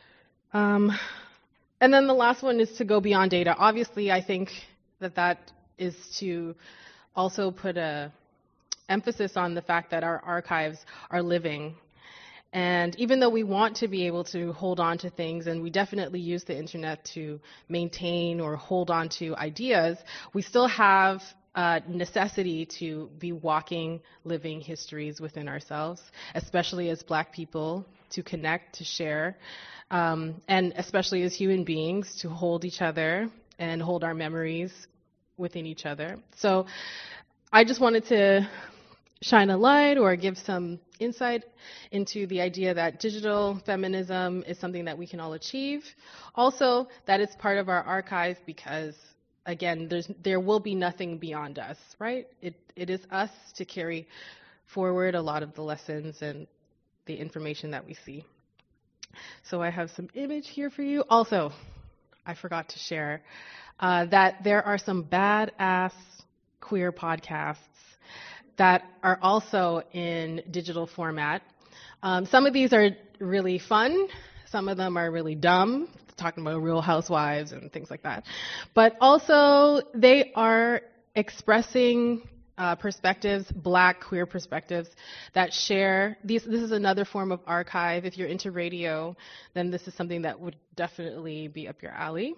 Speaker 3: And then the last one is to go beyond data. Obviously, I think that is to also put a emphasis on the fact that our archives are living. And even though we want to be able to hold on to things, and we definitely use the internet to maintain or hold on to ideas, we still have a necessity to be walking, living histories within ourselves, especially as Black people, to connect, to share, and especially as human beings, to hold each other and hold our memories within each other. So I just wanted to shine a light or give some insight into the idea that digital feminism is something that we can all achieve. Also, that it's part of our archive because, again, there will be nothing beyond us, right? It is us to carry forward a lot of the lessons and the information that we see. So I have some image here for you. Also, I forgot to share that there are some badass queer podcasts that are also in digital format. Some of these are really fun. Some of them are really dumb, talking about Real Housewives and things like that. But also, they are expressing perspectives, Black queer perspectives that share. This is another form of archive. If you're into radio, then this is something that would definitely be up your alley.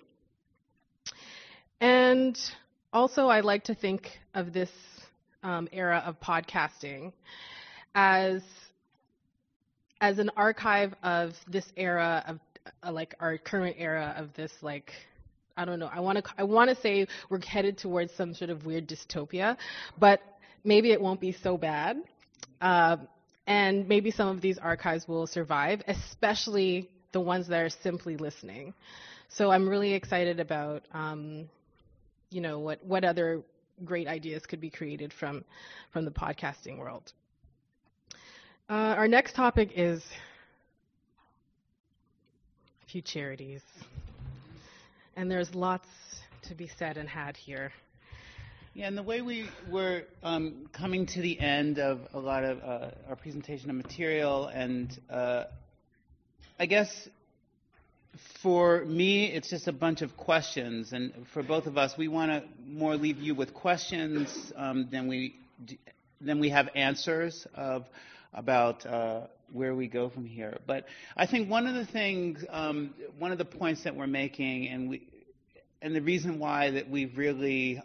Speaker 3: And also, I like to think of this era of podcasting as an archive of this era of like our current era of this, like, I don't know. I want to say we're headed towards some sort of weird dystopia, but maybe it won't be so bad. And maybe some of these archives will survive, especially the ones that are simply listening. So I'm really excited about, what other great ideas could be created from the podcasting world. Our next topic is a few charities. And there's lots to be said and had here.
Speaker 2: Yeah, and the way we're coming to the end of a lot of our presentation of material, and I guess for me, it's just a bunch of questions, and for both of us, we want to more leave you with questions than we have answers about where we go from here. But I think one of the things, one of the points that we're making, and the reason why that we've really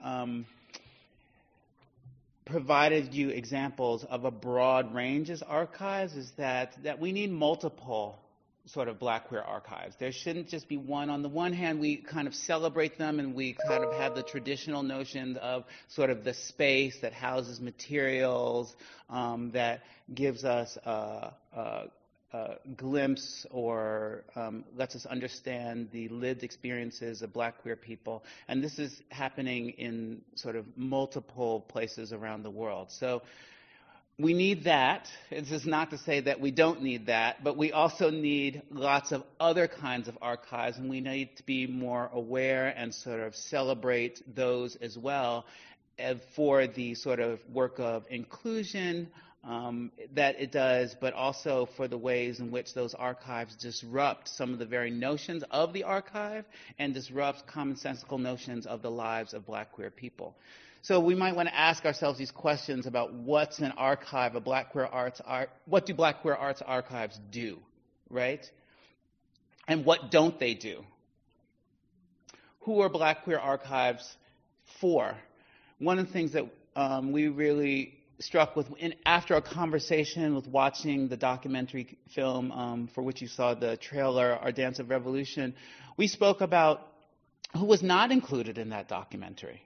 Speaker 2: provided you examples of a broad range as archives is that we need multiple sort of Black queer archives. There shouldn't just be one. On the one hand, we kind of celebrate them and we kind of have the traditional notions of sort of the space that houses materials, that gives us a glimpse or lets us understand the lived experiences of Black queer people. And this is happening in sort of multiple places around the world. So we need that. This is not to say that we don't need that, but we also need lots of other kinds of archives, and we need to be more aware and sort of celebrate those as well for the sort of work of inclusion that it does, but also for the ways in which those archives disrupt some of the very notions of the archive and disrupt commonsensical notions of the lives of Black queer people. So we might want to ask ourselves these questions about what's an archive of Black queer arts, what do Black queer arts archives do, right? And what don't they do? Who are Black queer archives for? One of the things that we really struck with after a conversation with watching the documentary film for which you saw the trailer, Our Dance of Revolution, we spoke about who was not included in that documentary.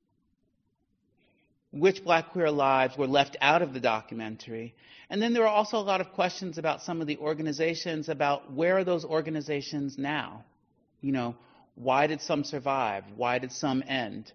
Speaker 2: Which Black queer lives were left out of the documentary. And then there were also a lot of questions about some of the organizations, about where are those organizations now? You know, why did some survive? Why did some end?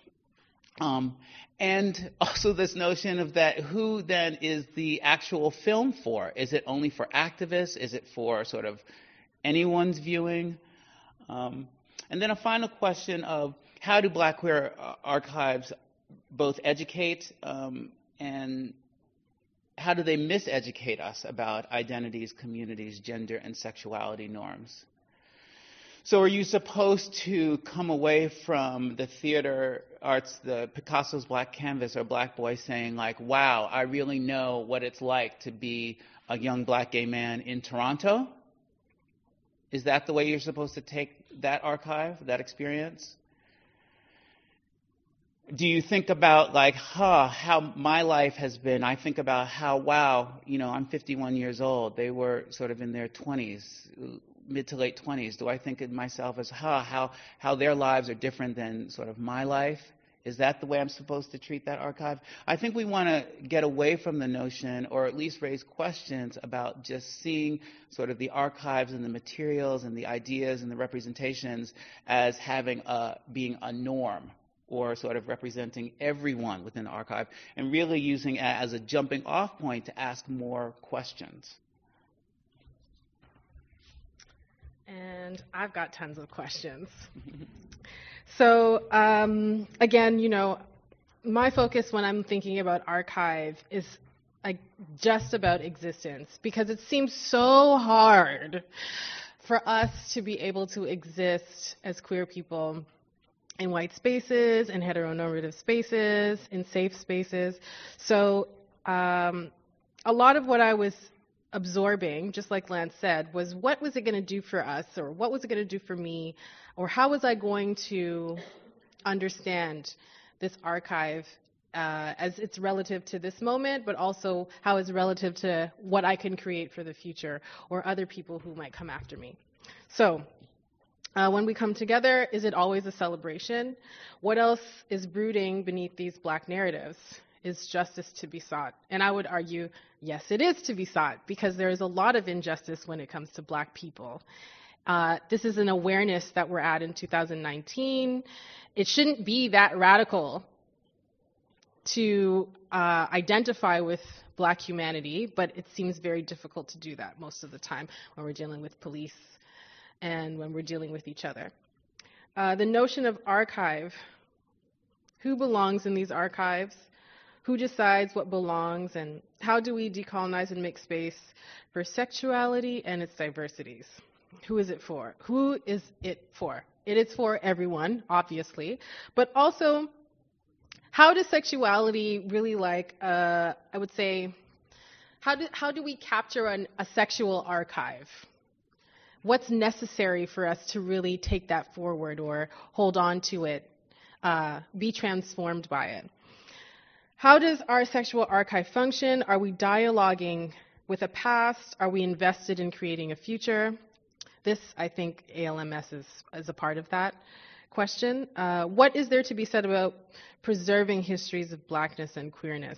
Speaker 2: And also this notion of that, who then is the actual film for? Is it only for activists? Is it for sort of anyone's viewing? And then a final question of how do Black queer archives both educate and how do they miseducate us about identities, communities, gender, and sexuality norms? So are you supposed to come away from the theater arts, the Picasso's Black Canvas or Black Boy saying like, wow, I really know what it's like to be a young Black gay man in Toronto? Is that the way you're supposed to take that archive, that experience? Do you think about like, how my life has been? I think about how, wow, you know, I'm 51 years old. They were sort of in their 20s, mid to late 20s. Do I think of myself as, how their lives are different than sort of my life? Is that the way I'm supposed to treat that archive? I think we want to get away from the notion, or at least raise questions about just seeing sort of the archives and the materials and the ideas and the representations as being a norm, or sort of representing everyone within the archive, and really using it as a jumping off point to ask more questions.
Speaker 3: And I've got tons of questions. So again, you know, my focus when I'm thinking about archive is like just about existence, because it seems so hard for us to be able to exist as queer people in white spaces, in heteronormative spaces, in safe spaces. So a lot of what I was absorbing, just like Lance said, was what was it going to do for us, or what was it going to do for me, or how was I going to understand this archive as it's relative to this moment, but also how it's relative to what I can create for the future or other people who might come after me. So when we come together, is it always a celebration? What else is brooding beneath these Black narratives? Is justice to be sought? And I would argue, yes, it is to be sought, because there is a lot of injustice when it comes to Black people. This is an awareness that we're at in 2019. It shouldn't be that radical to identify with Black humanity, but it seems very difficult to do that most of the time when we're dealing with police and when we're dealing with each other. The notion of archive. Who belongs in these archives? Who decides what belongs? And how do we decolonize and make space for sexuality and its diversities? Who is it for? Who is it for? It is for everyone, obviously, but also, how does sexuality really, I would say, how do we capture a sexual archive? What's necessary for us to really take that forward or hold on to it, be transformed by it? How does our sexual archive function? Are we dialoguing with a past? Are we invested in creating a future? This, I think, ALMS is a part of that question. What is there to be said about preserving histories of Blackness and queerness?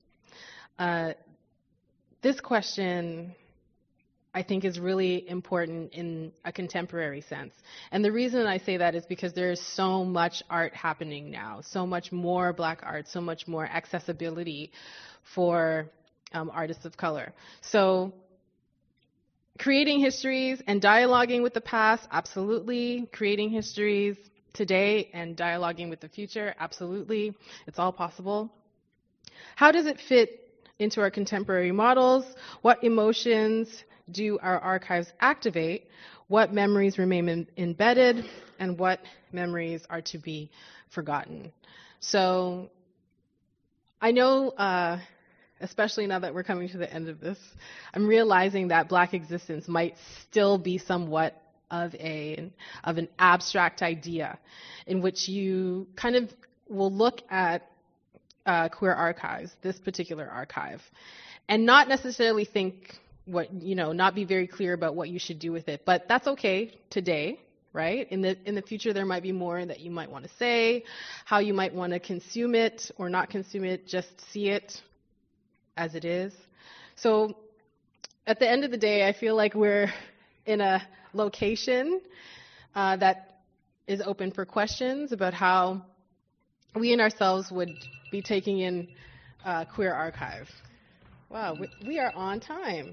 Speaker 3: This question, I think, is really important in a contemporary sense. And the reason I say that is because there is so much art happening now, so much more Black art, so much more accessibility for artists of color. So creating histories and dialoguing with the past, absolutely. Creating histories today and dialoguing with the future, absolutely. It's all possible. How does it fit into our contemporary models? What emotions do our archives activate? What memories remain embedded? And what memories are to be forgotten? So I know, especially now that we're coming to the end of this, I'm realizing that Black existence might still be somewhat of an abstract idea in which you kind of will look at queer archives, this particular archive, and not necessarily think not be very clear about what you should do with it. But that's okay today, right? In the future, there might be more that you might want to say, how you might want to consume it or not consume it, just see it as it is. So at the end of the day, I feel like we're in a location that is open for questions about how we in ourselves would be taking in queer archive. Wow, we are on time.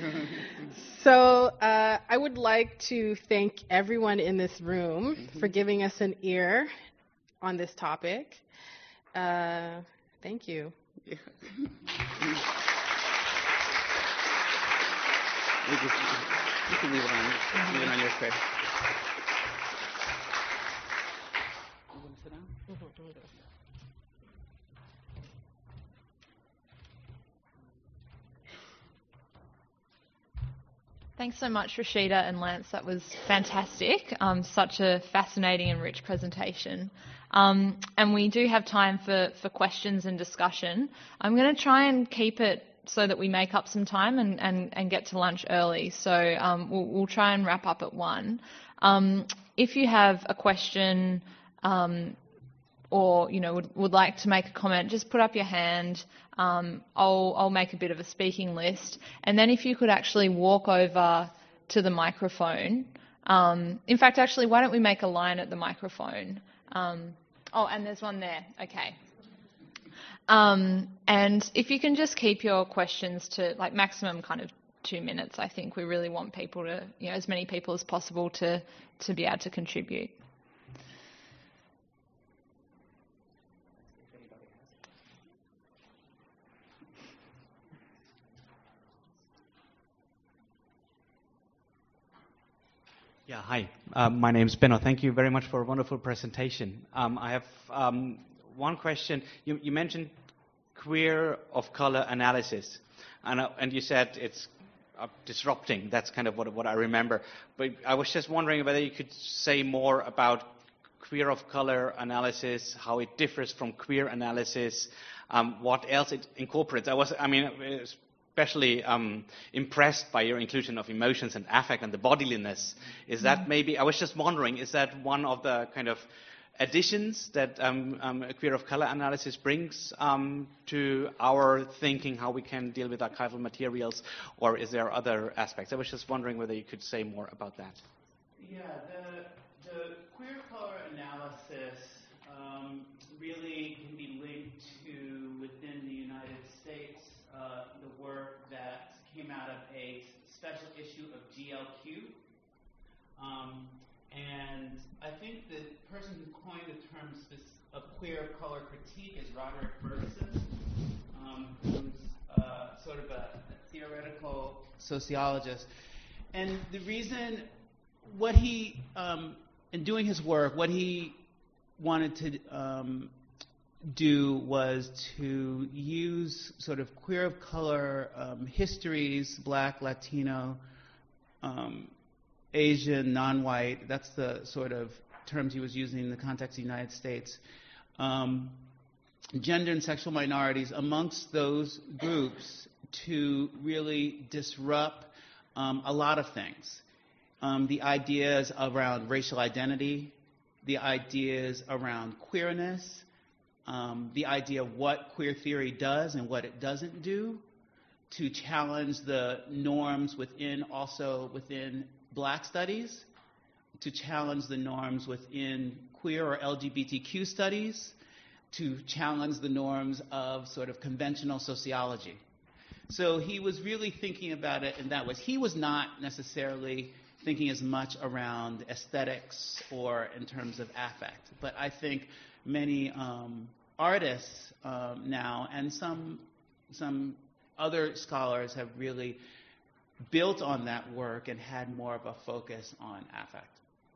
Speaker 3: So I would like to thank everyone in this room for giving us an ear on this topic. Thank you.
Speaker 2: You can leave it on your tray. You want to sit down?
Speaker 1: Thanks so much, Rashida and Lance. That was fantastic. Such a fascinating and rich presentation. And we do have time for questions and discussion. I'm going to try and keep it so that we make up some time and get to lunch early. So we'll try and wrap up at 1. If you have a question or would like to make a comment, just put up your hand. I'll make a bit of a speaking list, and then if you could actually walk over to the microphone. In fact, actually, why don't we make a line at the microphone? And there's one there. Okay. And if you can just keep your questions to maximum kind of 2 minutes, I think we really want people to, as many people as possible to be able to contribute.
Speaker 20: Yeah, hi. My name is Benno. Thank you very much for a wonderful presentation. I have one question. You mentioned queer of color analysis, and you said it's disrupting. That's kind of what I remember. But I was just wondering whether you could say more about queer of color analysis, how it differs from queer analysis, what else it incorporates. Especially impressed by your inclusion of emotions and affect and the bodiliness. Is that maybe, I was just wondering, is that one of the kind of additions that a queer of color analysis brings to our thinking, how we can deal with archival materials, or is there other aspects? I was just wondering whether you could say more about that.
Speaker 2: Yeah, the queer color analysis really can be linked to person who coined the term of queer of color critique is Roderick Bergson, who's sort of a theoretical sociologist. And the reason, what he, in doing his work, what he wanted to do was to use sort of queer of color histories, Black, Latino, Asian, non-white, that's the sort of terms he was using in the context of the United States, gender and sexual minorities amongst those groups to really disrupt a lot of things. The ideas around racial identity, the ideas around queerness, the idea of what queer theory does and what it doesn't do, to challenge the norms within Black studies, to challenge the norms within queer or LGBTQ studies, to challenge the norms of sort of conventional sociology. So he was really thinking about it in that way. He was not necessarily thinking as much around aesthetics or in terms of affect, but I think many artists now and some other scholars have really built on that work and had more of a focus on affect.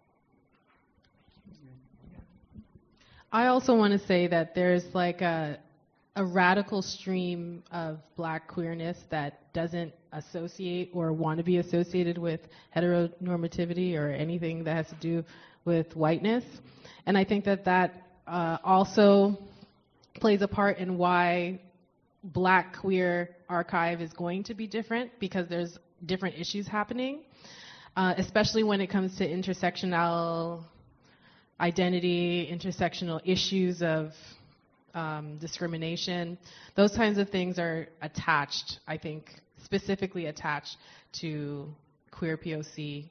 Speaker 3: I also want to say that there's like a radical stream of Black queerness that doesn't associate or want to be associated with heteronormativity or anything that has to do with whiteness. And I think that also plays a part in why Black queer archive is going to be different, because there's different issues happening, especially when it comes to intersectional identity, intersectional issues of discrimination. Those kinds of things are attached, I think, specifically attached to queer POC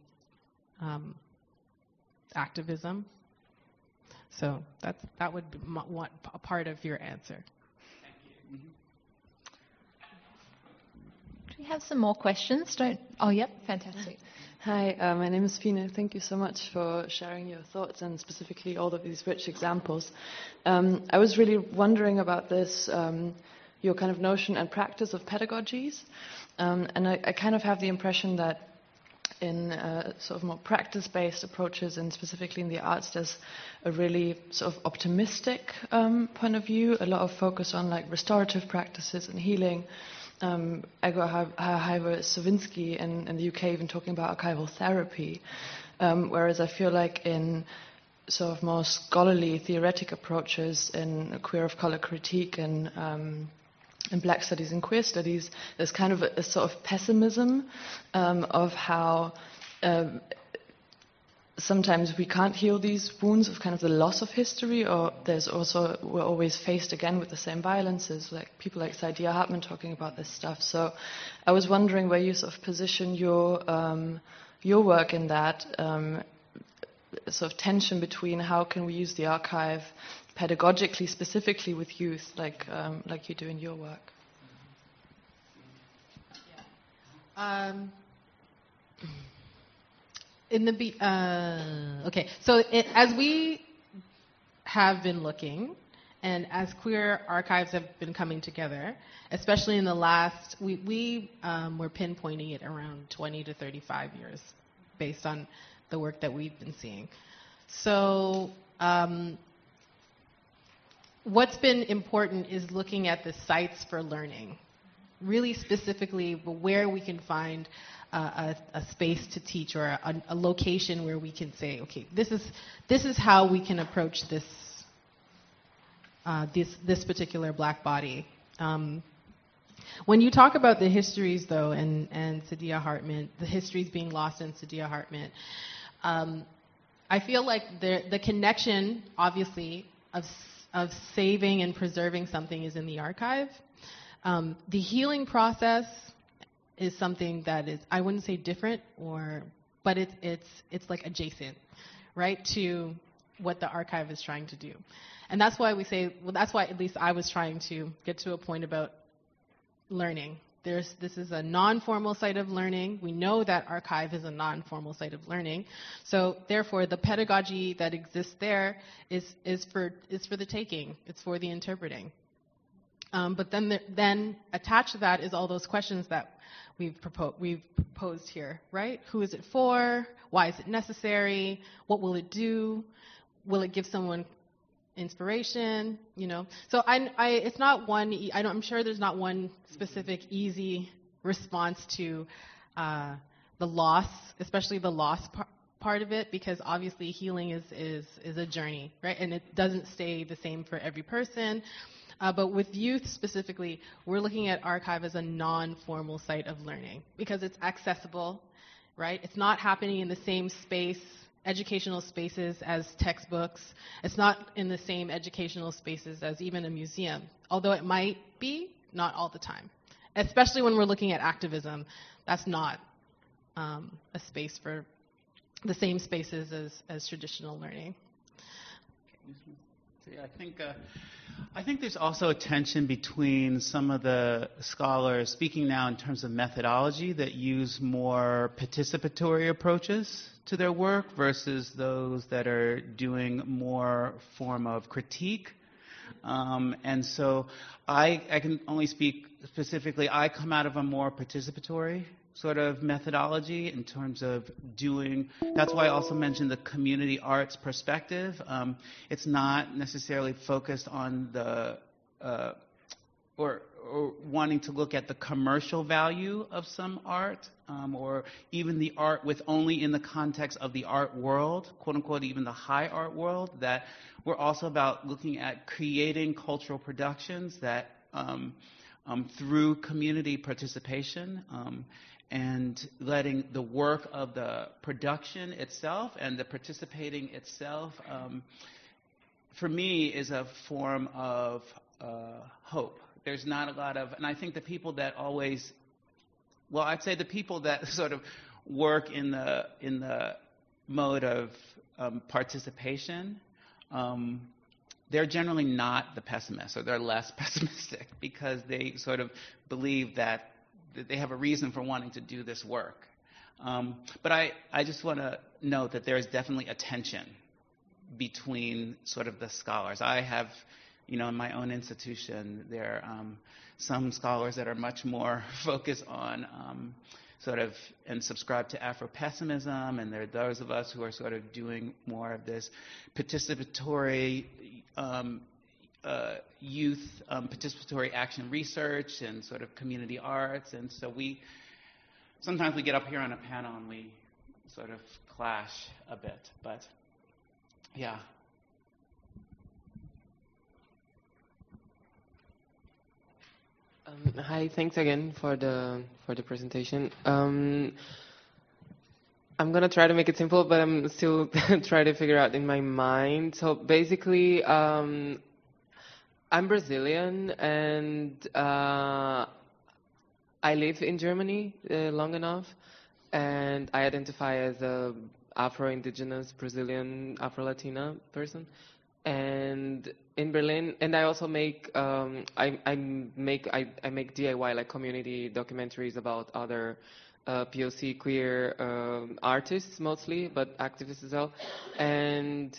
Speaker 3: activism. So that would be a part of your answer.
Speaker 2: Thank you. Mm-hmm.
Speaker 1: Do we have some more questions? Oh, yep, fantastic.
Speaker 21: Hi, my name is Fina. Thank you so much for sharing your thoughts and specifically all of these rich examples. I was really wondering about this, your kind of notion and practice of pedagogies. And I kind of have the impression that in sort of more practice-based approaches, and specifically in the arts, there's a really sort of optimistic point of view, a lot of focus on like restorative practices and healing. Egor Haiver-Savinsky in the UK even talking about archival therapy, whereas I feel like in sort of more scholarly theoretic approaches in queer of color critique and in Black studies and queer studies, there's kind of a sort of pessimism of how sometimes we can't heal these wounds of kind of the loss of history, or there's also, we're always faced again with the same violences, like people like Saidiya Hartman talking about this stuff. So I was wondering where you sort of position your work in that sort of tension between how can we use the archive pedagogically, specifically with youth, like you do in your work.
Speaker 3: Okay, so as we have been looking, and as queer archives have been coming together, especially in the last, we were pinpointing it around 20 to 35 years, based on the work that we've been seeing. So what's been important is looking at the sites for learning, really specifically where we can find a space to teach, or a location where we can say, okay, this is how we can approach this particular Black body. When you talk about the histories, though, and Saidiya Hartman, the histories being lost in Saidiya Hartman, I feel like the connection, obviously, of saving and preserving something is in the archive. The healing process is something that is, I wouldn't say different, but it's like adjacent, right, to what the archive is trying to do. And that's why we say, well, that's why at least I was trying to get to a point about learning, this is a non-formal site of learning. We know that archive is a non-formal site of learning. So therefore, the pedagogy that exists there is for the taking. It's for the interpreting. But then attached to that is all those questions that we've proposed here, right? Who is it for? Why is it necessary? What will it do? Will it give someone inspiration? You know, so it's not one. I'm sure there's not one specific easy response to the loss, especially the loss part of it, because obviously healing is a journey, right? And it doesn't stay the same for every person. But with youth specifically, we're looking at archive as a non-formal site of learning because it's accessible, right? It's not happening in the same space, educational spaces as textbooks. It's not in the same educational spaces as even a museum, although it might be, not all the time. Especially when we're looking at activism, that's not a space for the same spaces as traditional learning.
Speaker 2: Yeah, I think there's also a tension between some of the scholars, speaking now in terms of methodology, that use more participatory approaches to their work versus those that are doing more form of critique. And so I can only speak specifically, I come out of a more participatory sort of methodology in terms of doing, that's why I also mentioned the community arts perspective. It's not necessarily focused on the, or wanting to look at the commercial value of some art, or even the art with only in the context of the art world, quote unquote, even the high art world, that we're also about looking at creating cultural productions that through community participation, and letting the work of the production itself and the participating itself, for me, is a form of hope. There's not a lot of, and I think the people that always, well, I'd say the people that sort of work in the mode of participation, they're generally not the pessimists, or they're less pessimistic because they sort of believe that they have a reason for wanting to do this work. But I just want to note that there is definitely a tension between sort of the scholars. I have, in my own institution, there are some scholars that are much more focused on sort of and subscribe to Afro-pessimism, and there are those of us who are sort of doing more of this participatory youth participatory action research and sort of community arts. And so sometimes we get up here on a panel and we sort of clash a bit, but yeah.
Speaker 13: Hi, thanks again for the presentation. I'm gonna try to make it simple, but I'm still trying to figure out in my mind. So basically, I'm Brazilian, and I live in Germany long enough, and I identify as a Afro-Indigenous Brazilian Afro-Latina person. And in Berlin, and I also make I make DIY, like community documentaries about other POC queer artists mostly, but activists as well. And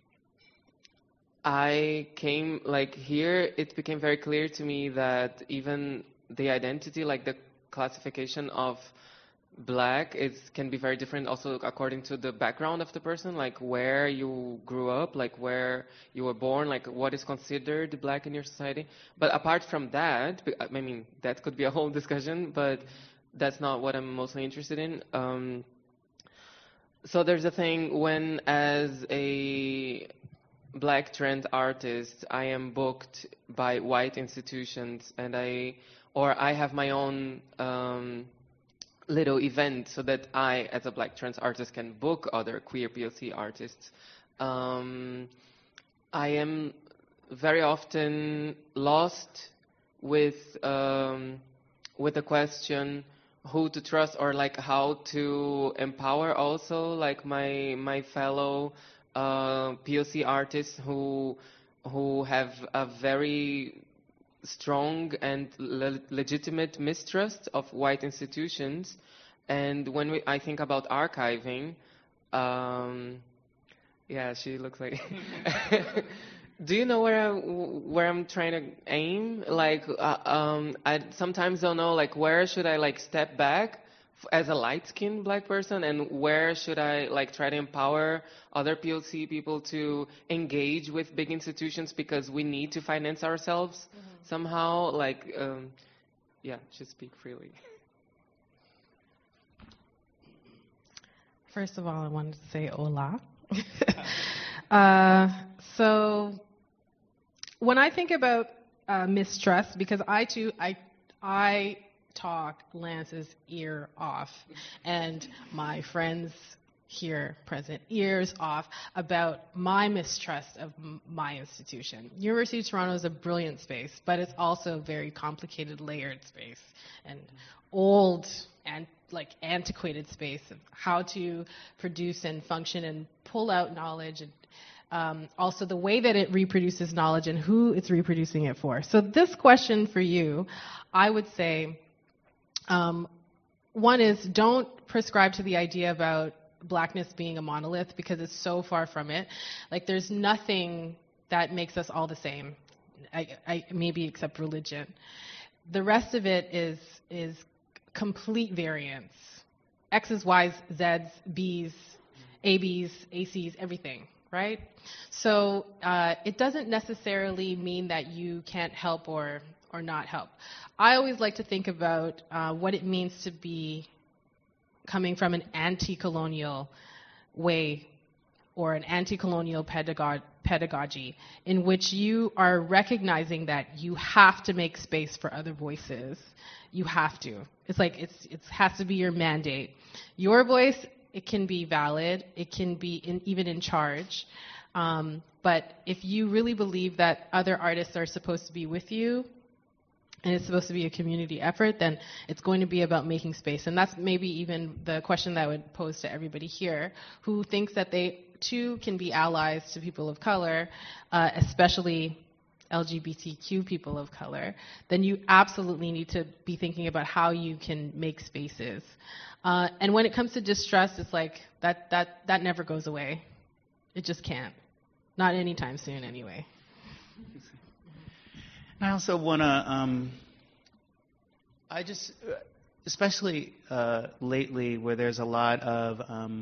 Speaker 13: I came, like, here, it became very clear to me that even the identity, like the classification of Black, can be very different also according to the background of the person, like where you grew up, like where you were born, like what is considered Black in your society. But apart from that, I mean, that could be a whole discussion, but that's not what I'm mostly interested in. So there's a thing when, as a Black trans artist, I am booked by white institutions, and I have my own little event so that I, as a Black trans artist, can book other queer POC artists. I am very often lost with the question who to trust, or like how to empower also like my fellow POC artists who have a very strong and legitimate mistrust of white institutions. And when I think about archiving, yeah, she looks like. Do you know where I'm trying to aim? Like, I sometimes don't know, like, where should I like step back as a light-skinned black person, and where should I like try to empower other POC people to engage with big institutions because we need to finance ourselves somehow. Like, yeah, just speak freely.
Speaker 3: First of all, I wanted to say hola. So when I think about mistrust, because I talk Lance's ear off, and my friends here present ears off about my mistrust of my institution. University of Toronto is a brilliant space, but it's also a very complicated, layered space, and old and like antiquated space of how to produce and function and pull out knowledge, and also the way that it reproduces knowledge and who it's reproducing it for. So this question for you, I would say, one is don't prescribe to the idea about blackness being a monolith, because it's so far from it. Like, there's nothing that makes us all the same, maybe except religion. The rest of it is complete variance. X's, Y's, Z's, B's, AB's, AC's, everything, right? So it doesn't necessarily mean that you can't help or not help. I always like to think about what it means to be coming from an anti-colonial way or an anti-colonial pedagogy in which you are recognizing that you have to make space for other voices. You have to. It's like it has to be your mandate. Your voice, it can be valid. It can be even in charge. But if you really believe that other artists are supposed to be with you, and it's supposed to be a community effort, then it's going to be about making space. And that's maybe even the question that I would pose to everybody here who thinks that they, too, can be allies to people of color, especially LGBTQ people of color. Then you absolutely need to be thinking about how you can make spaces. And when it comes to distrust, it's like that never goes away. It just can't. Not anytime soon, anyway.
Speaker 2: I also want to, especially lately where there's a lot of,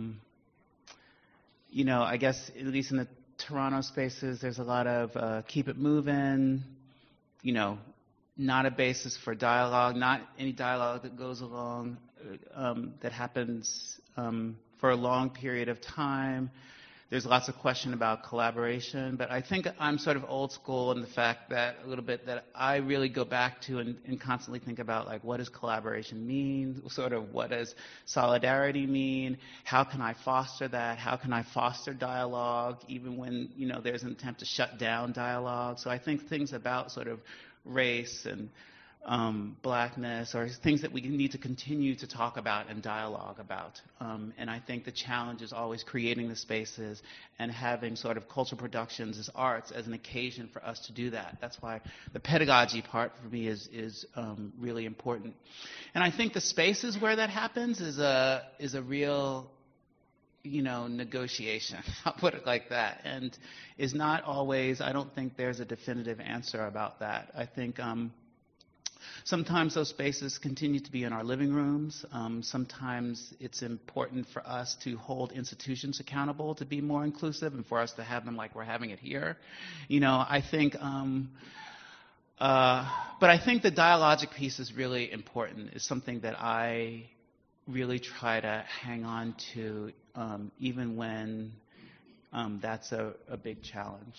Speaker 2: I guess at least in the Toronto spaces, there's a lot of keep it moving, not a basis for dialogue, not any dialogue that goes along, that happens for a long period of time. There's lots of question about collaboration, but I think I'm sort of old school in the fact that a little bit that I really go back to and constantly think about, like, what does collaboration mean? Sort of what does solidarity mean? How can I foster that? How can I foster dialogue even when, there's an attempt to shut down dialogue? So I think things about sort of race and blackness or things that we need to continue to talk about and dialogue about. And I think the challenge is always creating the spaces and having sort of cultural productions as arts as an occasion for us to do that. That's why the pedagogy part for me is really important. And I think the spaces where that happens is a real negotiation, I'll put it like that, and is not always, I don't think there's a definitive answer about that. I think sometimes those spaces continue to be in our living rooms. Sometimes it's important for us to hold institutions accountable to be more inclusive and for us to have them like we're having it here. I think, but I think the dialogic piece is really important. It's something that I really try to hang on to, even when that's a big challenge.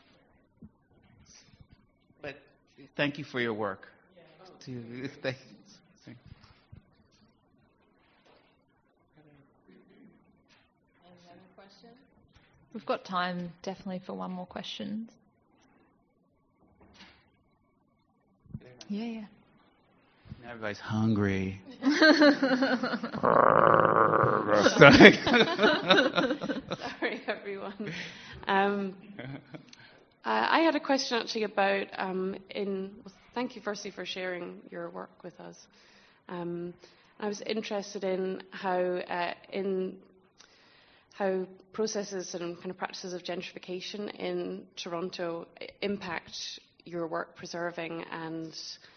Speaker 2: But thank you for your work.
Speaker 1: We've got time definitely for one more question. Yeah.
Speaker 2: Now everybody's hungry.
Speaker 5: Sorry, everyone. I had a question actually about thank you firstly for sharing your work with us. I was interested in how processes and kind of practices of gentrification in Toronto impact your work preserving and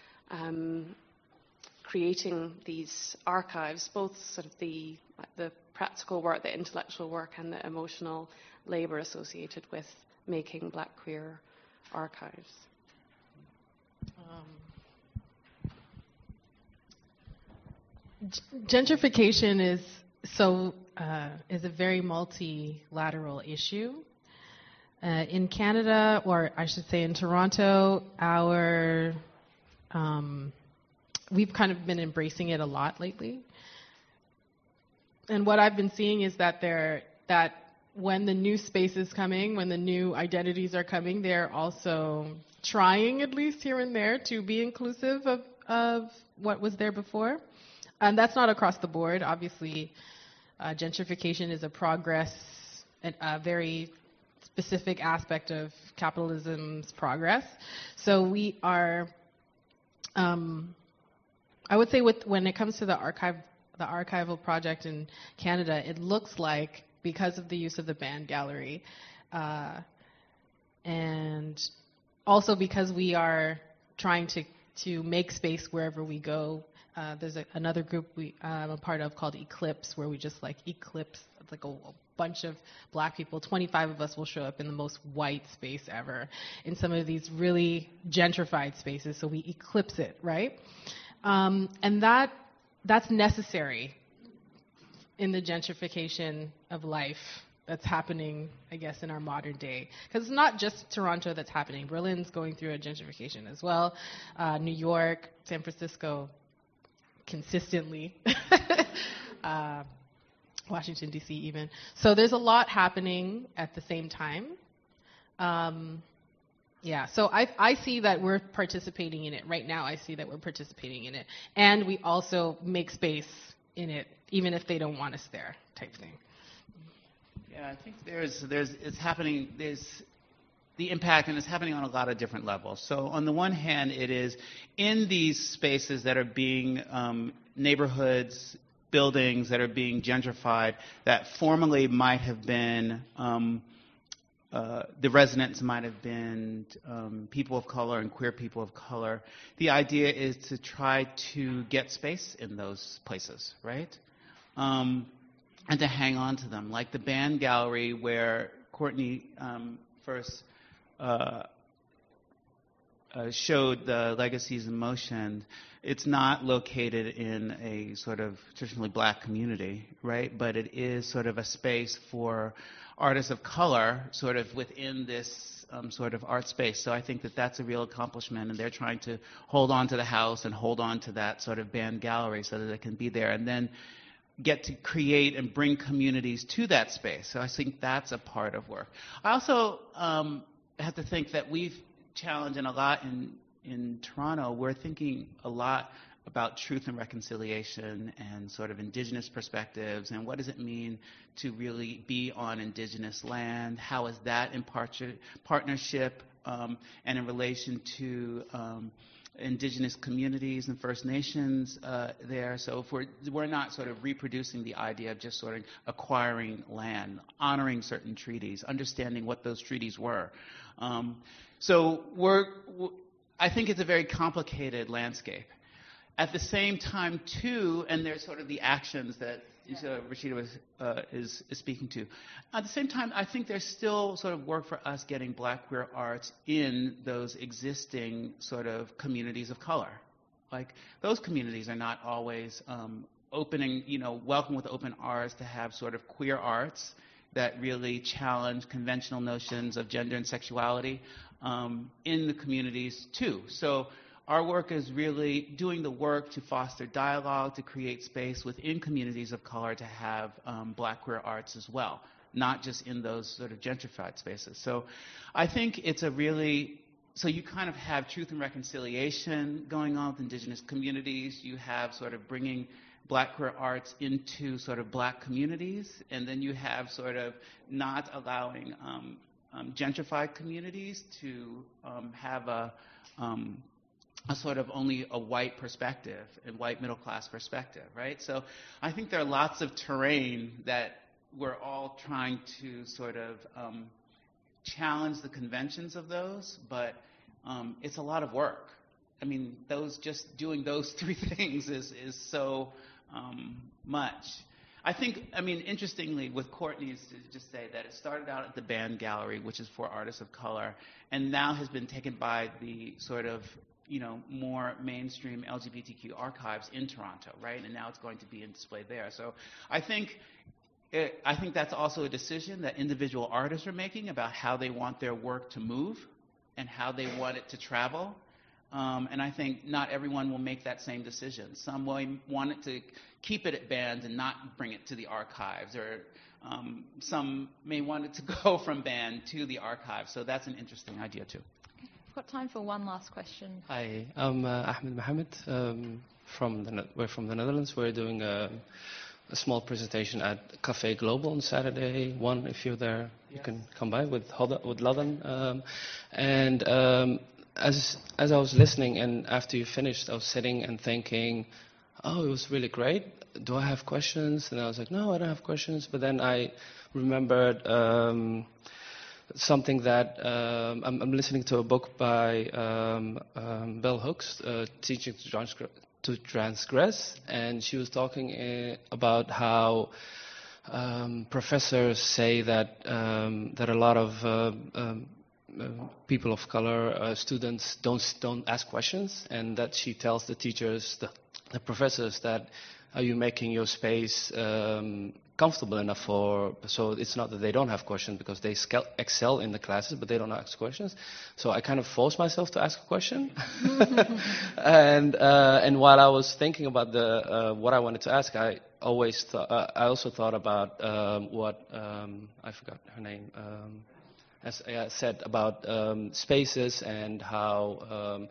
Speaker 5: creating these archives, both sort of the practical work, the intellectual work, and the emotional labour associated with making Black queer archives.
Speaker 3: Gentrification is a very multilateral issue. In Canada, or I should say in Toronto, we've kind of been embracing it a lot lately. And what I've been seeing is that when the new space is coming, when the new identities are coming, they're also trying, at least here and there, to be inclusive of what was there before. And that's not across the board. Obviously, gentrification is a progress, a very specific aspect of capitalism's progress. So we are, I would say when it comes to the archival project in Canada, it looks like, because of the use of the band gallery, and also because we are trying to make space wherever we go. There's another group I'm a part of called Eclipse, where we just eclipse. It's like a bunch of Black people. 25 of us will show up in the most white space ever in some of these really gentrified spaces. So we eclipse it, right? And that's necessary in the gentrification of life that's happening, I guess, in our modern day. Because it's not just Toronto that's happening. Berlin's going through a gentrification as well. New York, San Francisco, consistently. Washington, D.C. even. So there's a lot happening at the same time. So I see that we're participating in it. Right now, I see that we're participating in it. And we also make space in it, even if they don't want us there, type thing.
Speaker 2: Yeah, I think it's happening, there's the impact, and it's happening on a lot of different levels. So on the one hand, it is in these spaces that are being neighborhoods, buildings that are being gentrified that formerly might have been, the residents might have been people of color and queer people of color. The idea is to try to get space in those places, right? And to hang on to them, like the band gallery where Courtney first showed the Legacies in Motion. It's not located in a sort of traditionally Black community, right? But it is sort of a space for artists of color sort of within this sort of art space. So I think that that's a real accomplishment, and they're trying to hold on to the house and hold on to that sort of band gallery so that it can be there, and then get to create and bring communities to that space. So I think that's a part of work. I also have to think that we've challenged, and a lot in Toronto, we're thinking a lot about truth and reconciliation and sort of indigenous perspectives, and what does it mean to really be on indigenous land? How is that in partnership and in relation to indigenous communities and First Nations there? So if we're not sort of reproducing the idea of just sort of acquiring land, honoring certain treaties, understanding what those treaties were. So I think it's a very complicated landscape. At the same time, too, and there's sort of the actions that Rashida is speaking to. At the same time, I think there's still sort of work for us getting Black queer arts in those existing sort of communities of color. Like, those communities are not always opening, welcome with open arms to have sort of queer arts that really challenge conventional notions of gender and sexuality in the communities, too. So our work is really doing the work to foster dialogue, to create space within communities of color to have Black queer arts as well, not just in those sort of gentrified spaces. So I think it's so you kind of have truth and reconciliation going on with indigenous communities. You have sort of bringing Black queer arts into sort of Black communities, and then you have sort of not allowing gentrified communities to have a sort of only a white perspective and white middle class perspective, right? So I think there are lots of terrain that we're all trying to sort of challenge the conventions of those, but it's a lot of work. I mean, doing those three things is so much. I think, interestingly, with Courtney, is to just say that it started out at the Band Gallery, which is for artists of color, and now has been taken by the sort of, more mainstream LGBTQ archives in Toronto, right? And now it's going to be in display there. So I think that's also a decision that individual artists are making about how they want their work to move and how they want it to travel. And I think not everyone will make that same decision. Some will want it to keep it at Band and not bring it to the archives, or some may want it to go from Band to the archives. So that's an interesting idea too.
Speaker 1: Okay. We've got time for one last question.
Speaker 4: Hi, I'm Ahmed Mohamed. We're from the Netherlands. We're doing a small presentation at Café Global on Saturday 1. If you're there, you can come by with Ladan. As I was listening, and after you finished, I was sitting and thinking, oh, it was really great. Do I have questions? And I was like, no, I don't have questions. But then I remembered something that I'm listening to a book by Bell Hooks, Teaching to Transgress, and she was talking about how professors say that a lot of people of color, students don't ask questions, and that she tells the teachers, the professors, that are you making your space comfortable enough so it's not that they don't have questions, because they excel in the classes, but they don't ask questions. So I kind of forced myself to ask a question. And while I was thinking about what I wanted to ask, I also thought about what I forgot her name. As I said about spaces and how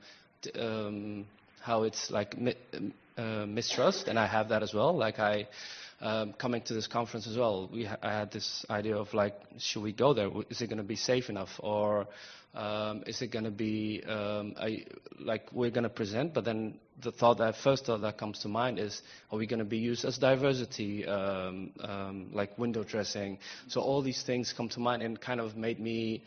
Speaker 4: it's like mistrust, and I have that as well. Like coming to this conference as well, I had this idea of like, should we go there? Is it going to be safe enough, or is it going to be like we're going to present? But then the first thought that comes to mind is, are we going to be used as diversity, like window dressing? So all these things come to mind and kind of made me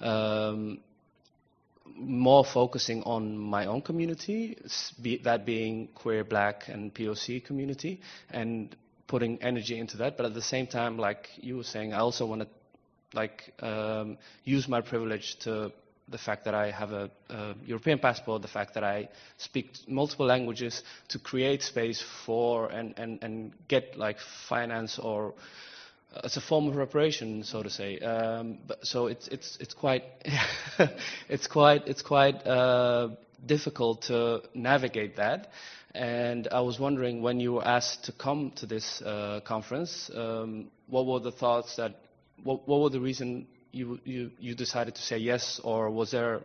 Speaker 4: more focusing on my own community, that being queer, black, and POC community, and putting energy into that. But at the same time, like you were saying, I also want to use my privilege to the fact that I have a European passport, the fact that I speak multiple languages, to create space for and get like finance, or as a form of reparation, so to say. So it's quite it's quite difficult to navigate that. And I was wondering, when you were asked to come to this conference, what were the thoughts that? What were the reason you decided to say yes, or was there?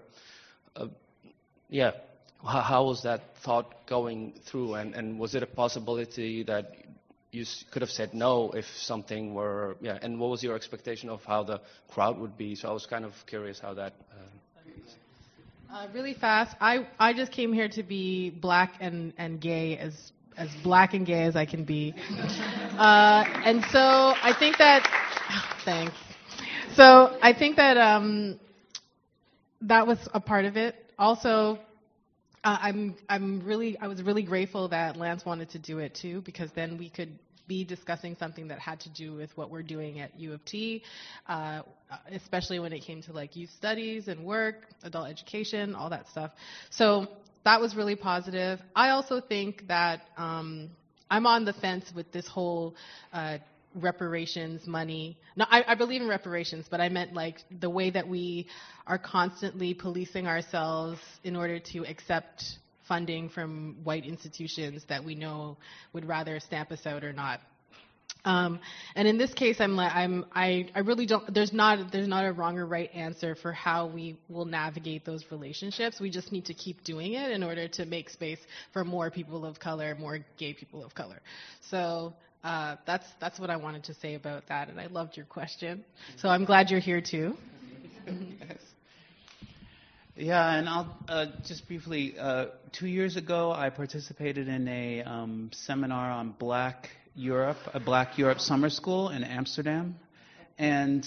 Speaker 4: How was that thought going through, and was it a possibility that you could have said no if something were? And what was your expectation of how the crowd would be? So I was kind of curious how that.
Speaker 3: Really fast. I just came here to be black and gay, as black and gay as I can be. And so I think that, thanks. So I think that that was a part of it. Also, I was really grateful that Lance wanted to do it too, because then we could be discussing something that had to do with what we're doing at U of T, especially when it came to like youth studies and work, adult education, all that stuff. So that was really positive. I also think that I'm on the fence with this whole reparations money. No, I believe in reparations, but I meant like the way that we are constantly policing ourselves in order to accept funding from white institutions that we know would rather stamp us out or not. And in this case, I really don't. There's not a wrong or right answer for how we will navigate those relationships. We just need to keep doing it in order to make space for more people of color, more gay people of color. So that's what I wanted to say about that. And I loved your question. So I'm glad you're here too.
Speaker 2: Yeah, and I'll just briefly, 2 years ago, I participated in a seminar on Black Europe, a Black Europe summer school in Amsterdam. And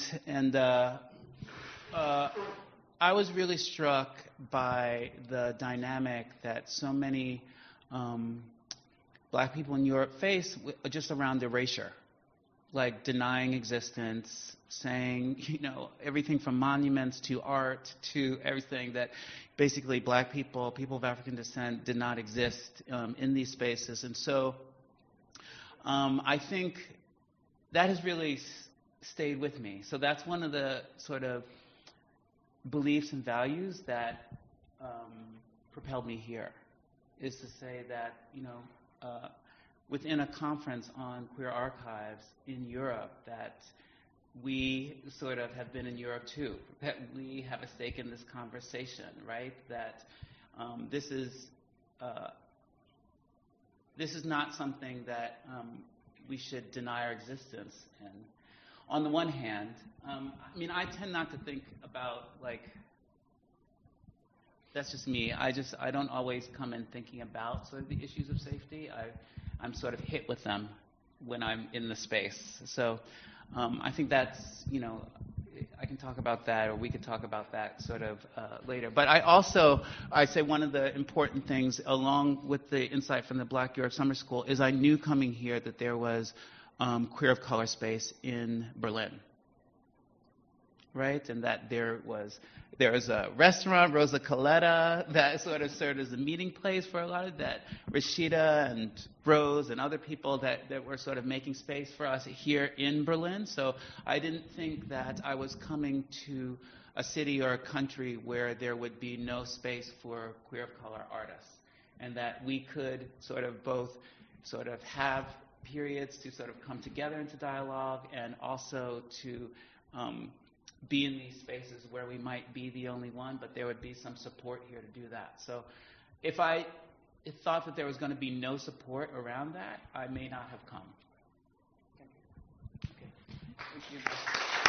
Speaker 2: I was really struck by the dynamic that so many Black people in Europe face just around erasure, like denying existence, saying, everything from monuments to art to everything, that basically Black people, people of African descent, did not exist in these spaces. And so I think that has really stayed with me. So that's one of the sort of beliefs and values that propelled me here, is to say that, within a conference on queer archives in Europe, that we sort of have been in Europe too, that we have a stake in this conversation, right? That this is not something that we should deny our existence in. On the one hand, I tend not to think about, that's just me. I don't always come in thinking about sort of the issues of safety. I'm sort of hit with them when I'm in the space. So I think that's, I can talk about that, or we could talk about that sort of later. But I say one of the important things, along with the insight from the Black Europe Summer School, is I knew coming here that there was queer of color space in Berlin, right? And that there was a restaurant, Rosa Coletta, that sort of served as a meeting place for a lot of that. Rashida and Rose and other people that were sort of making space for us here in Berlin. So I didn't think that I was coming to a city or a country where there would be no space for queer of color artists, and that we could sort of both sort of have periods to sort of come together into dialogue, and also to be in these spaces where we might be the only one, but there would be some support here to do that. So if I thought that there was going to be no support around that, I may not have come. Thank you. Okay. Thank you.